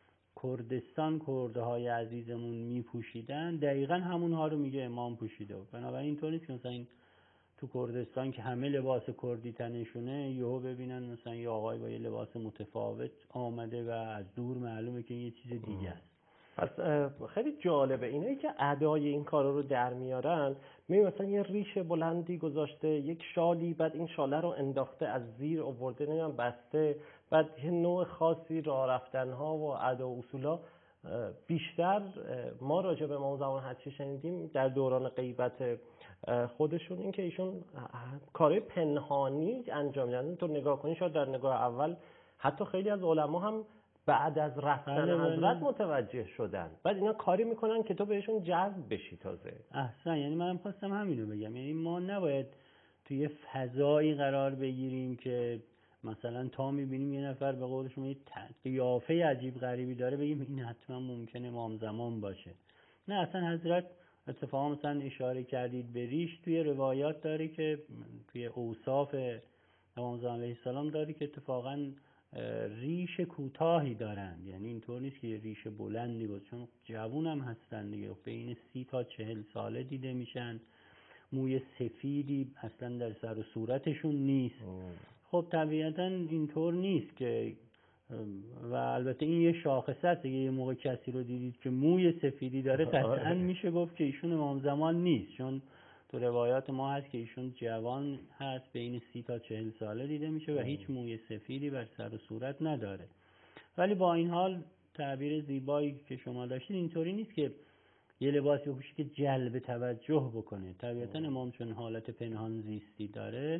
کردستان کرده های عزیزمون میپوشیدن دقیقا همون ها رو میگه امام پوشیده بود. بنابراین اینطور نیست که مثلا این تو کردستان که همه لباس کردی تنشونه یهو ببینن مثلا یه آقای با یه لباس متفاوت آمده و از دور معلومه که یه چیز دیگه است. پس خیلی جالبه اینایی که ادای این کارا رو در میارن. مثلا یه ریش بلندی گذاشته، یک شالی، بعد این شاله رو انداخته از زیر آورده نمیدونم بسته، بعد یه نوع خاصی راه رفتنها و ادا و اصولا. بیشتر ما راجع به امام زمان هرچی شنیدیم در دوران غیبت خودشون این که ایشون کارهای پنهانی انجام میدن. تو نگاه کنی شاید در نگاه اول حتی خیلی از علما هم بعد از رفتن حضرت متوجه شدن، بعد اینا کاری میکنن که تو بهشون جذب بشی تازه. احسن، یعنی من خواستم همینو بگم، یعنی ما نباید توی فضایی قرار بگیریم که مثلا تا میبینیم یه نفر به قول شما یه قیافه عجیب غریبی داره بگیم این حتما ممکنه امام زمان باشه. نه، اصلا حضرت اتفاقا مثلا اشاره کردید به ریش، توی روایات داره که توی اوصاف امام زمان علیه السلام داره که اتفاقا ریش کوتاهی دارن، یعنی اینطور نیست که ریش بلندی باشه، چون جوون هم هستن دیگه، بین 30 تا 40 ساله دیده میشن، موی سفیدی اصلا در سر و صورتشون نیست. خب طبیعتا اینطور نیست که و البته این یه شاخصه است، یه موقع کسی رو دیدید که موی سفیدی داره قطعا میشه گفت که ایشون امام زمان نیست، چون تو روایات ما هست که ایشون جوان هست، بین 30 تا 40 ساله دیده میشه و هیچ موی سفیدی بر سر و صورت نداره. ولی با این حال تعبیر زیبایی که شما داشتید اینطوری نیست که یه لباسی بپوشه که جلب توجه بکنه. طبیعتا امام چون حالت پنهان زیستی داره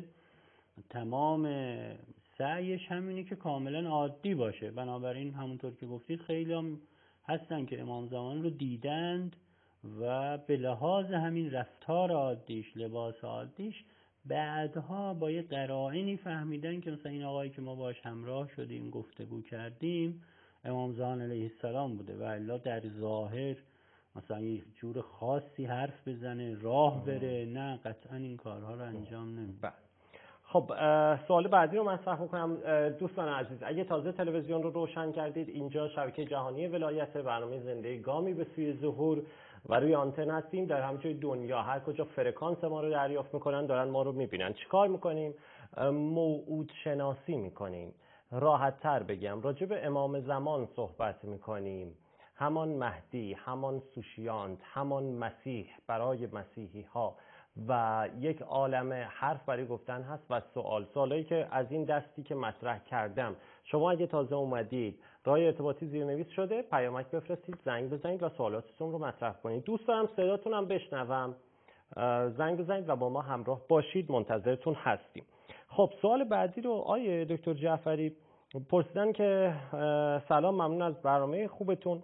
تمام سعیش همینه که کاملا عادی باشه. بنابراین همونطور که گفتید خیلی هم هستن که امام زمان رو دیدند و به لحاظ همین رفتار عادیش، لباس عادیش، بعدها با یه قرائنی فهمیدن که مثلا این آقایی که ما باش همراه شدیم گفتگو کردیم امام زمان علیه السلام بوده و الا در ظاهر مثلا یه جور خاصی حرف بزنه، راه بره، نه قطعا این کارها رو انجام نمیده. خب سوال بعدی رو مطرح میکنم. دوستان عزیز، اگه تازه تلویزیون رو روشن کردید، اینجا شبکه جهانی ولایت، برنامه زنده گامی به سوی ظهور و روی آنتن هستیم. در همه جای دنیا هر کجا فرکانس ما رو دریافت میکنن دارن ما رو میبینن. چیکار میکنیم؟ موعود شناسی میکنیم. راحت تر بگم راجع به امام زمان صحبت میکنیم، همان مهدی، همان سوشیانت، همان مسیح برای مسیحی ها و یک عالم حرف برای گفتن هست و سوالایی که از این دستی که مطرح کردم. شما اگه تازه اومدید راه ارتباطی زیرنویس شده، پیامک بفرستید، زنگ بزنید و سوالاتتون رو مطرح کنید. دوست دارم صداتون هم بشنوم. زنگ بزنید و با ما همراه باشید، منتظرتون هستیم. خب سوال بعدی رو آیه دکتر جعفری پرسیدن که سلام، ممنون از برنامه خوبتون.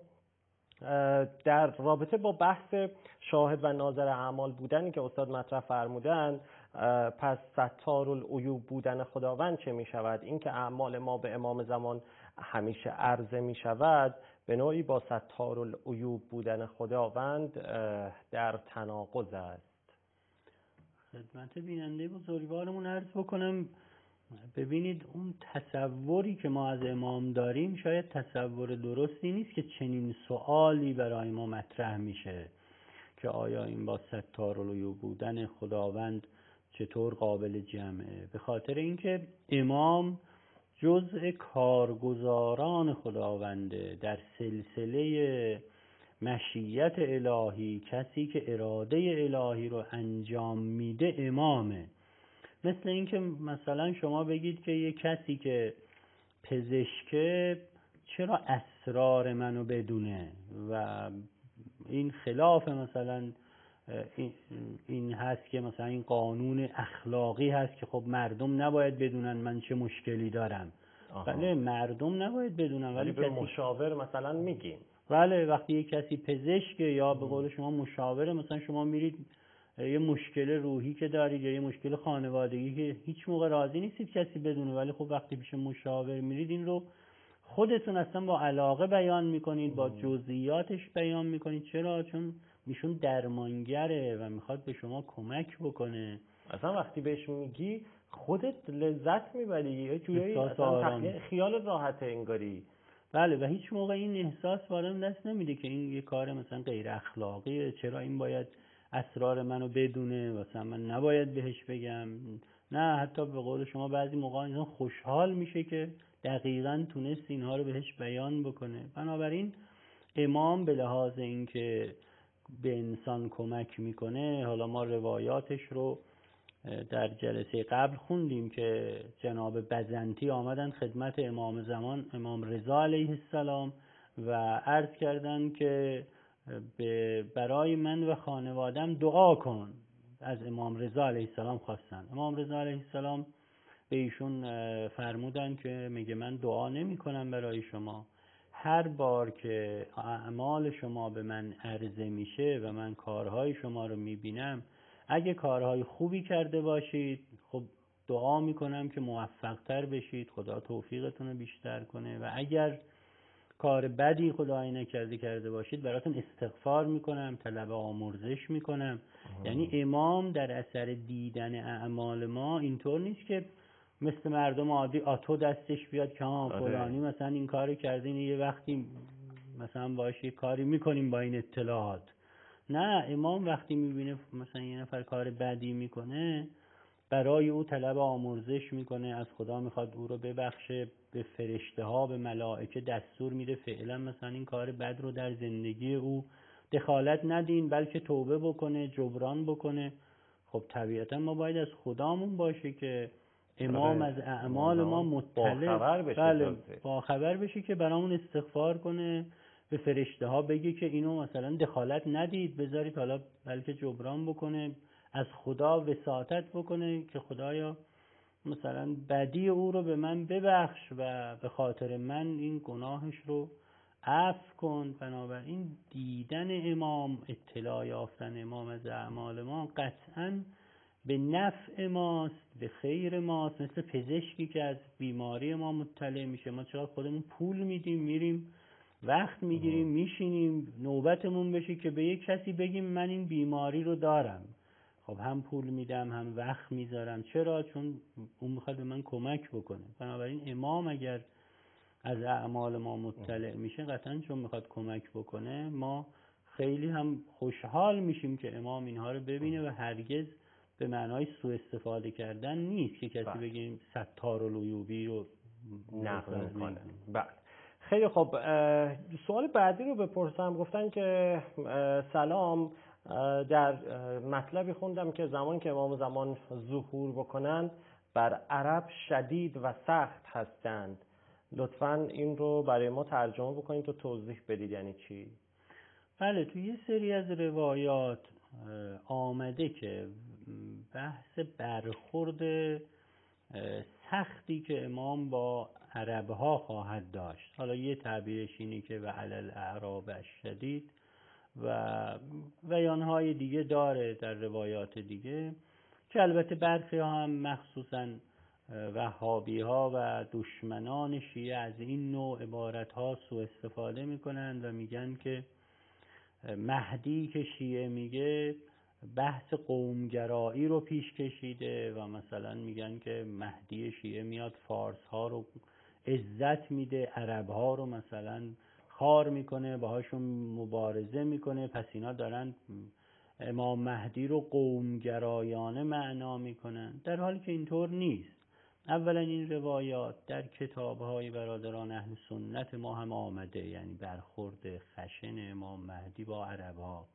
در رابطه با بحث شاهد و ناظر اعمال بودنی که استاد مطرح فرمودن، پس ستارالعیوب بودن خداوند چه می شود؟ این که اعمال ما به امام زمان همیشه عرضه می شود به نوعی با ستارالعیوب بودن خداوند در تناقض است. خدمت بیننده بزرگوارمون عرض بکنم، ببینید اون تصوری که ما از امام داریم شاید تصور درستی نیست که چنین سوالی برای ما مطرح میشه که آیا این با ستارالعیوب بودن خداوند چطور قابل جمعه. به خاطر اینکه امام جزء کارگزاران خداونده، در سلسله مشیت الهی، کسی که اراده الهی رو انجام میده امامه. مثل اینکه مثلا شما بگید که یه کسی که پزشکه چرا اسرار منو بدونه و این خلاف مثلا این هست که مثلا این قانون اخلاقی هست که خب مردم نباید بدونن من چه مشکلی دارم. بله مردم نباید بدونن، ولی به مشاور مثلا میگیم. بله وقتی یه کسی پزشکه یا به قول شما مشاوره، مثلا شما میرید یه مشکل روحی که دارید یا یه مشکل خانوادگی که هیچ موقع راضی نیستید کسی بدونه، ولی خب وقتی پیش مشاور میرید این رو خودتون اصلا با علاقه بیان میکنید، با جزئیاتش بیان میکنید. چرا؟ چون ایشون درمانگره و میخواد به شما کمک بکنه. اصلا وقتی بهش میگی خودت لذت میبری، یه جوری خیال راحته انگاری. بله و هیچ موقع این احساس وارم دست نمیده که این یه کار مثلا غیر اخلاقیه، چرا این باید اسرار منو بدونه، مثلا من نباید بهش بگم. نه، حتی به قول شما بعضی موقع انسان خوشحال میشه که دقیقاً تونست اینها رو بهش بیان بکنه. بنابراین امام به لحاظ اینکه به انسان کمک میکنه، حالا ما روایاتش رو در جلسه قبل خوندیم که جناب بزنتی آمدن خدمت امام زمان امام رضا علیه السلام و عرض کردن که برای من و خانوادم دعا کن. از امام رضا علیه السلام خواستن. امام رضا علیه السلام به ایشون فرمودن که میگه من دعا نمی کنم برای شما، هر بار که اعمال شما به من عرضه میشه و من کارهای شما رو میبینم، اگه کارهای خوبی کرده باشید خب دعا میکنم که موفق تر بشید، خدا توفیقتون رو بیشتر کنه، و اگر کار بدی خدایی نکرده کرده باشید براتون استغفار میکنم، طلب آمرزش میکنم. یعنی امام در اثر دیدن اعمال ما اینطور نیست که مثل مردم عادی آتو دستش بیاد که فلانی مثلا این کارو کرده، یه وقتی مثلا باشه کاری میکنیم با این اطلاعات. نه، امام وقتی میبینه مثلا یه نفر کار بدی میکنه برای او طلب آمرزش میکنه، از خدا میخواد او رو ببخشه، به فرشته ها به ملائکه دستور میده فعلا مثلا این کار بد رو در زندگی او دخالت ندین، بلکه توبه بکنه، جبران بکنه. خب طبیعتا ما باید از خدامون باشه که امام از اعمال ما مطلع با خبر بشه که برامون استغفار کنه، به فرشته ها بگه که اینو مثلا دخالت ندید، بذارید حالا بلکه جبران بکنه، از خدا وساطت بکنه که خدایا مثلا بدی او رو به من ببخش و به خاطر من این گناهش رو عفو کن. بنابراین دیدن امام، اطلاع یافتن امام از اعمال ما قطعاً به نفع ماست، به خیر ماست. مثل پزشکی که از بیماری ما مطلع میشه، ما چرا خودمون پول میدیم، میریم وقت میگیریم، میشینیم نوبتمون بشه که به یک کسی بگیم من این بیماری رو دارم. خب هم پول میدم هم وقت میذارم. چرا؟ چون اون میخواد به من کمک بکنه. بنابراین امام اگر از اعمال ما مطلع میشه، قطعا چون میخواد کمک بکنه، ما خیلی هم خوشحال میشیم که امام اینها رو ببینه و هرگز به معنای سوء استفاده کردن نیست که کسی بگیم ستار العیوبی رو نقل کنه. بله خیلی خب، سوال بعدی رو بپرسم. گفتن که سلام، در مطلبی خوندم که زمان که امام زمان ظهور بکنند بر عرب شدید و سخت هستند. لطفاً این رو برای ما ترجمه بکنید و توضیح بدید یعنی چی؟ بله، تو یه سری از روایات آمده که بحث برخورد سختی که امام با عربها خواهد داشت. حالا یه تعبیرش اینی که و علی الاعراب شدید و بیانهای دیگه داره در روایات دیگه، که البته برخی ها هم مخصوصاً وهابی ها و دشمنان شیعه از این نوع عبارت ها سوء استفاده میکنند و میگن که مهدی که شیعه میگه بحث قومگرایی رو پیش کشیده و مثلا میگن که مهدی شیعه میاد فارس ها رو عزت میده، عرب ها رو مثلا خار میکنه، باهاشون مبارزه میکنه، پس اینا دارن امام مهدی رو قومگرایانه معنا میکنن، در حالی که اینطور نیست. اولا این روایات در کتاب‌های برادران اهل سنت ما هم آمده، یعنی برخورد خشن امام مهدی با عرب‌ها،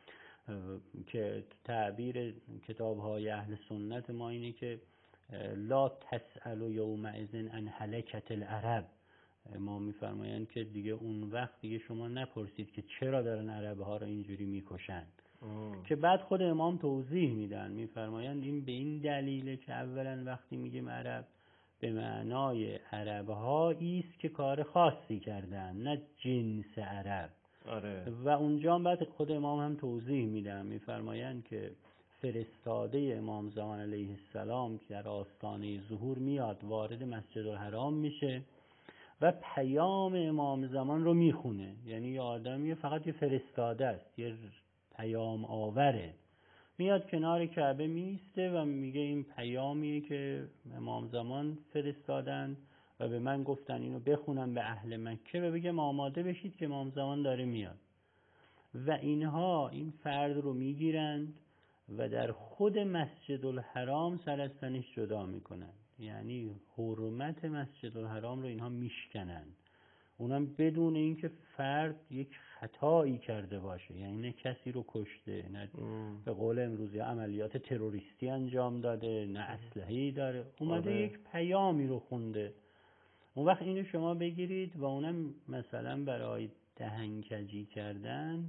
که تعبیر کتاب‌های اهل سنت ما اینه که لا تسأل یومئذ عن هلکة العرب. ما میفرمایند که دیگه اون وقت دیگه شما نپرسید که چرا دارن عرب‌ها رو اینجوری میکشن. که بعد خود امام توضیح میدن، میفرمایند این به این دلیله که اولا وقتی میگیم عرب به معنای عرب‌ها ایست که کار خاصی کردن، نه جنس عرب. آره. و اونجا بعد خود امام هم توضیح میدن، میفرمایند که فرستاده امام زمان علیه السلام که در آستانه ظهور میاد وارد مسجد الحرام میشه و پیام امام زمان رو میخونه. یعنی یه آدمی فقط یه فرستاده است، یه پیام آوره، میاد کنار کعبه میسته و میگه این پیامیه که امام زمان فرستادن و به من گفتن اینو بخونم به اهل مکه و بگم آماده بشید که امام زمان داره میاد. و اینها این فرد رو میگیرند و در خود مسجد الحرام سر از تنش جدا میکنن. یعنی حرمت مسجد الحرام رو اینها میشکنن، اونم بدون اینکه فرد یک خطایی کرده باشه، یعنی نه کسی رو کشته، نه به قول امروزی عملیات تروریستی انجام داده، نه اسلحه‌ای داره، اومده یک پیامی رو خونده. اون وقت اینو شما بگیرید و اونم مثلا برای دهنکجی کردن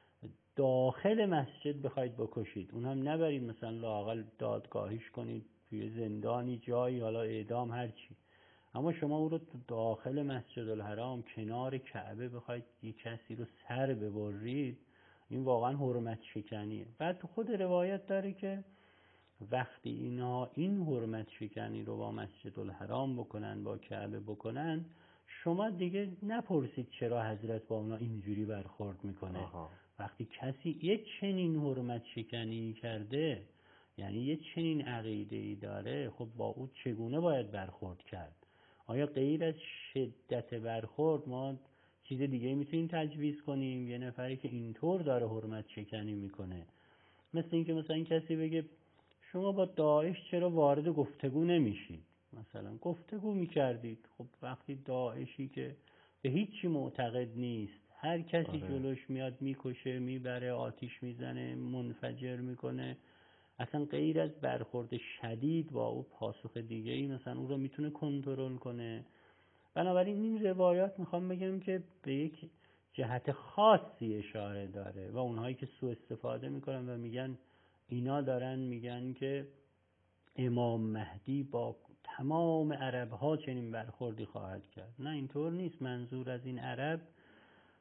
داخل مسجد بخواید بکشید، اونم نبرید مثلا لااقل دادگاهیش کنید توی زندانی جایی، حالا اعدام هرچی، اما شما او رو داخل مسجد الحرام کنار کعبه بخواید یک کسی رو سر ببرید، این واقعا حرمت شکنیه. بعد تو خود روایت داره که وقتی اینها این حرمت شکنی رو با مسجد الحرام بکنن، با کعبه بکنن، شما دیگه نپرسید چرا حضرت با اونا اینجوری برخورد میکنه. وقتی کسی یک چنین حرمت شکنی کرده، یعنی یک چنین عقیده‌ای داره، خب با او چگونه باید برخورد کرد؟ آیا غیر از شدت برخورد ما چیز دیگه میتونیم تجویز کنیم؟ یه نفری که اینطور داره حرمت شکنی میکنه، مثل این که مثلا کسی بگه شما با داعش چرا وارد گفتگو نمیشید؟ مثلا گفتگو میکردید. خب وقتی داعشی که به هیچی معتقد نیست، هر کسی جلوش میاد میکشه، میبره، آتیش میزنه، منفجر میکنه، اصلا غیر از برخورد شدید با او پاسخ دیگه ای مثلا او رو میتونه کنترل کنه. بنابراین این روایات میخوام بگم که به یک جهت خاصی اشاره داره و اونهایی که سوء استفاده میکنن و میگن اینا دارن میگن که امام مهدی با تمام عربها چنین برخوردی خواهد کرد، نه اینطور نیست. منظور از این عرب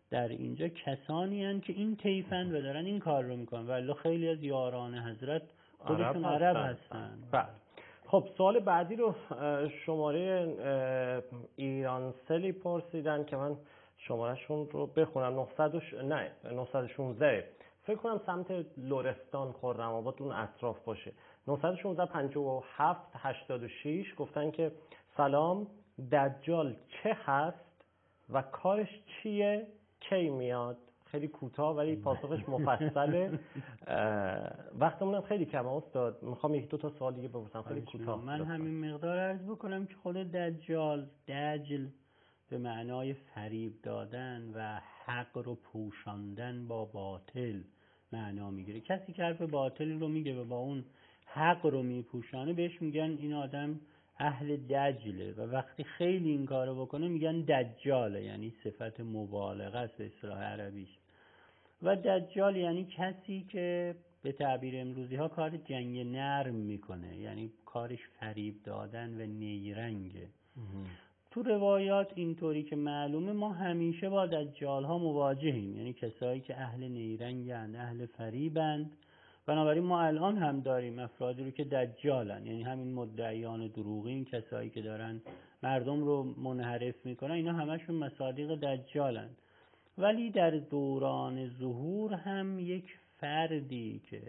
در اینجا کسانی هستند که این طیفن و دارن این کار رو میکنن، ولی خیلی از یاران حضرت خودشون عرب هستن. بله. خب سوال بعدی رو شماره ایرانسلی پرسیدن که من شمارهشون رو بخونم. 916 فکر کنم سمت لرستان خرم آباد اون اطراف باشه. 916 57 86 گفتن که سلام، دجال چه هست و کارش چیه، کی میاد؟ خیلی کوتاه ولی پاسخش مفصله. وقتمونم خیلی کمه استاد، میخوام یک دو تا سوال دیگه بپرسم خیلی کوتاه. من همین مقدار عرض بکنم که خود دجال، دجل به معنای فریب دادن و حق رو پوشاندن با باطل معنا میگیره. کسی که حرف باطل رو میگه و با اون حق رو میپوشانه بهش میگن این آدم اهل دجله، و وقتی خیلی این کارو بکنه میگن دجاله، یعنی صفت مبالغه است به اصطلاح عربیش. و دجال یعنی کسی که به تعبیر امروزی ها کار جنگ نرم میکنه، یعنی کارش فریب دادن و نیرنگه. تو روایات اینطوری که معلومه ما همیشه با دجال ها مواجهیم، یعنی کسایی که اهل نیرنگند، اهل فریبند. بنابراین ما الان هم داریم افرادی رو که دجالن، یعنی همین مدعیان دروغین، کسایی که دارن مردم رو منحرف میکنن، اینا همشون مصادیق دجالن. ولی در دوران ظهور هم یک فردی که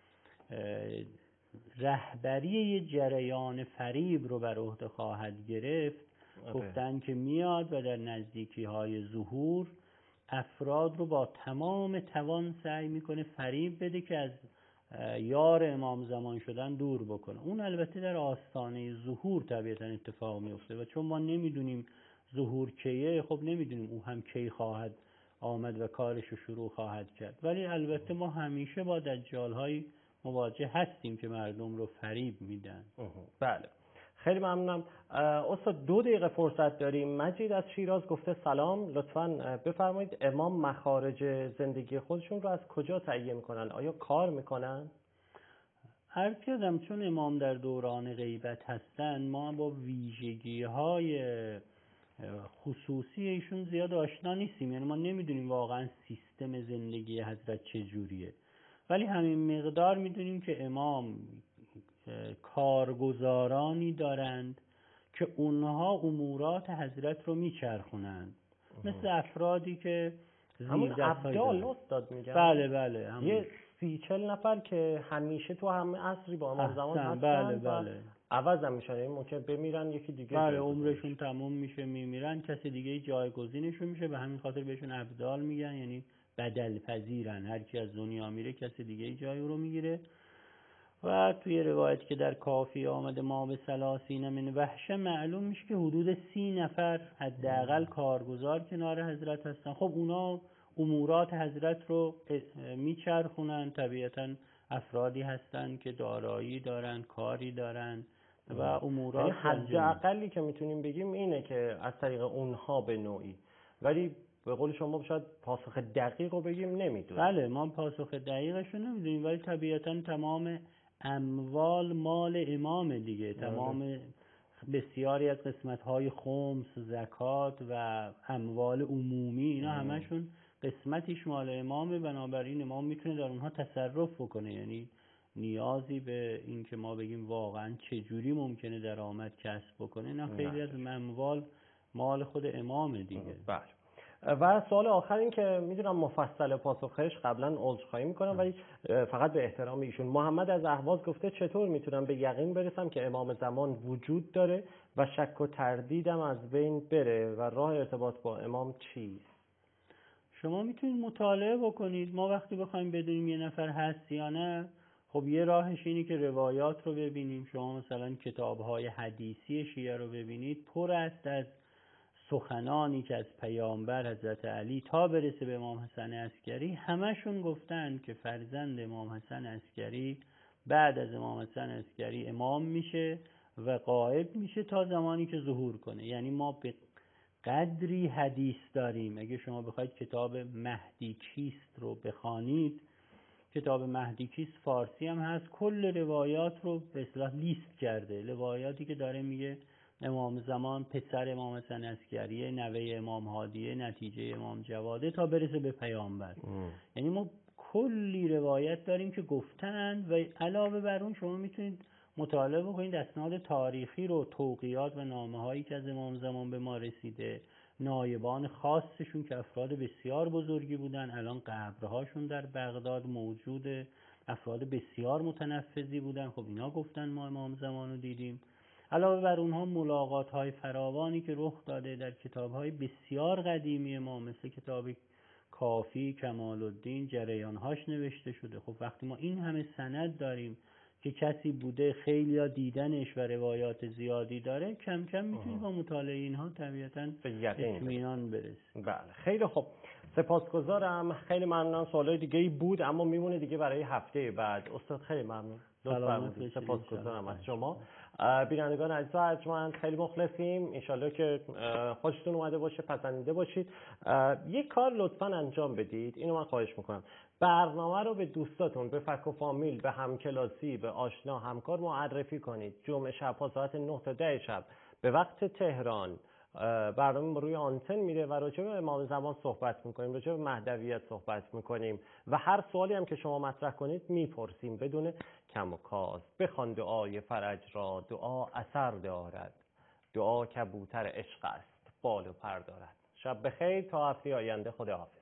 رهبری یه جریان فریب رو بر عهده خواهد گرفت گفتن که میاد و در نزدیکی های ظهور افراد رو با تمام توان سعی میکنه فریب بده که از یار امام زمان شدن دور بکنه. اون البته در آستانه ظهور طبیعتا اتفاق میفته و چون ما نمیدونیم ظهور کیه، خب نمیدونیم او هم کی خواهد آمد و کارش رو شروع خواهد کرد. ولی البته ما همیشه با دجال‌های مواجه هستیم که مردم رو فریب میدن. بله، خیلی ممنونم استاد. 2 دقیقه فرصت داریم. مجید از شیراز گفته سلام، لطفاً بفرمایید امام مخارج زندگی خودشون رو از کجا تهیه میکنن؟ آیا کار میکنن؟ عرض کردم چون امام در دوران غیبت هستن، ما با ویژگی‌های خصوصی ایشون زیاد آشنا نیستیم، یعنی ما نمیدونیم واقعا سیستم زندگی حضرت چجوریه. ولی همین مقدار میدونیم که امام کارگزارانی دارند که اونها امورات حضرت رو میچرخونند، مثل افرادی که همون عبدال استاد میگن. بله یه 30-40 نفر که همیشه تو همه عصری با امام زمان هستن. بله. عوض هم میشن، یعنی ممکن بمیرن یکی دیگه عمرشون تموم میشه میمیرن، کسی دیگه جایگزینشون میشه، به همین خاطر بهشون ابدال میگن، یعنی بدل پذیرن. هر کی از دنیا میره کسی دیگه جای رو میگیره. و توی روایت که در کافی آمده ما به 30 من وحشه معلوم میشه که حدود 30 نفر حداقل کارگزار کنار حضرت هستن. خب اونا امورات حضرت رو میچرخونن، طبیعتا افرادی هستن که دارایی دارن، کاری دارن و امورات حداقلی که میتونیم بگیم اینه که از طریق اونها به نوعی، ولی به قول شما شاید پاسخ دقیق رو بگیم نمیدونیم. بله ما پاسخ دقیقش رو نمیدونیم، ولی طبیعتا تمام اموال مال امام دیگه، تمام بسیاری از قسمت‌های خمس، زکات و اموال عمومی اینا همشون قسمتیش مال امامه. بنابراین امام میتونه در اونها تصرف بکنه، یعنی نیازی به این که ما بگیم واقعا چجوری ممکنه درآمد کسب بکنه نه، خیلی از اموال مال خود امامه دیگه. بله. و سوال آخر این که میدونم مفصل پاسخش قبلا عذرخواهی میکنم ولی فقط به احترام ایشون. محمد از اهواز گفته چطور میتونم به یقین برسم که امام زمان وجود داره و شک و تردیدم از بین بره و راه ارتباط با امام چیست؟ شما میتونید مطالعه بکنید. ما وقتی بخوایم بدونیم یه نفر هست یا نه، خب یه راهش اینه که روایات رو ببینیم. شما مثلا کتاب‌های حدیثی شیعه رو ببینید، پر است از سخنانی که از پیامبر حضرت علی تا برسه به امام حسن عسکری همشون گفتن که فرزند امام حسن عسکری بعد از امام حسن عسکری امام میشه و غائب میشه تا زمانی که ظهور کنه. یعنی ما به قدری حدیث داریم. اگه شما بخواید کتاب مهدی کیست رو بخوانید، کتاب مهدی کیست فارسی هم هست، کل روایات رو به اصطلاح لیست کرده، روایاتی که داره میگه امام زمان پسر امام حسن عسکریه، نوه امام هادیه، نتیجه امام جواده تا برسه به پیامبر. یعنی ما کلی روایت داریم که گفتند و علاوه بر اون شما میتونید مطالعه بکنید اسناد تاریخی رو، توقیات و نامه هایی که از امام زمان به ما رسیده، نایبان خاصشون که افراد بسیار بزرگی بودن، الان قبرهاشون در بغداد موجوده، افراد بسیار متنفذی بودن. خب اینا گفتن ما امام زمان رو دیدیم. علاوه بر اونها ملاقات های فراوانی که رخ داده در کتاب های بسیار قدیمی ما، مثل کتاب کافی، کمال الدین، جریانهاش نوشته شده. خب وقتی ما این همه سند داریم که کسی بوده، خیلی ها دیدنش و روایات زیادی داره، کم کم میتونید با مطالعه اینها طبیعتاً اطمینان برسید. بله خیلی خوب، سپاسگزارم. خیلی ممنون. سوالای دیگه ای بود اما میمونه دیگه برای هفته بعد. استاد خیلی ممنون. سپاسگزارم از شما. بینندگان عزیز و ارجمند خیلی مخلصیم. انشالله که خوشتون اومده باشه، پسندیده باشید. یک کار لطفاً انجام بدید، اینو من خواهش میکنم، برنامه رو به دوستاتون، به فک و فامیل، به همکلاسی، به آشنا همکار معرفی کنید. جمعه شب ساعت 9 تا 10 شب به وقت تهران برنامه روی آنتن میره و راجع به امام زمان صحبت میکنیم، راجع به مهدویت صحبت میکنیم و هر سوالی هم که شما مطرح کنید میپرسیم بدون کم و کاست. بخوان دعای فرج را، دعا اثر دارد، دعا کبوتر عشق است بال و پر دارد. شب بخیر تا هفته آینده. خداحافظ.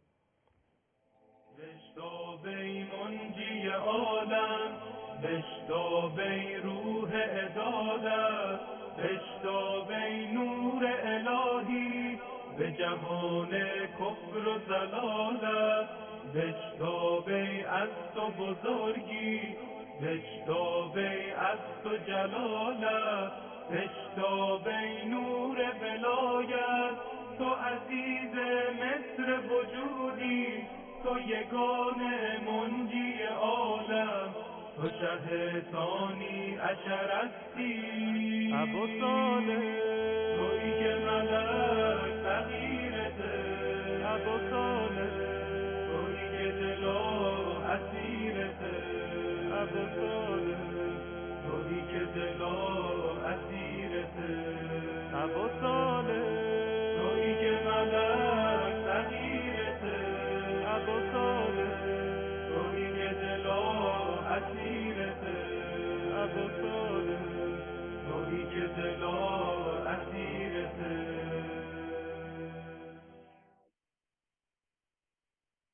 بشتابی منجی عالم، بشتابی روح عدالت، بشتابی نور الهی به جهان کفر و ضلالت، بشتابی از تو بزرگی، بشتابی از تو جلالت، بشتابی نور ولایت، تو عزیز مصر وجودی، تو یگانه منجی عالم، تو شه ثانی عشرستی، ابو صالح تویی که ملک تغییرته، ابو صالح تویی که دل و اسیرته، ابو صالح تویی که دل و اسیرته، ابو صالح تویی که ملک تغییرته، ابو صالح تویی که دل و اسیرته، ابو صالح تویی که دل و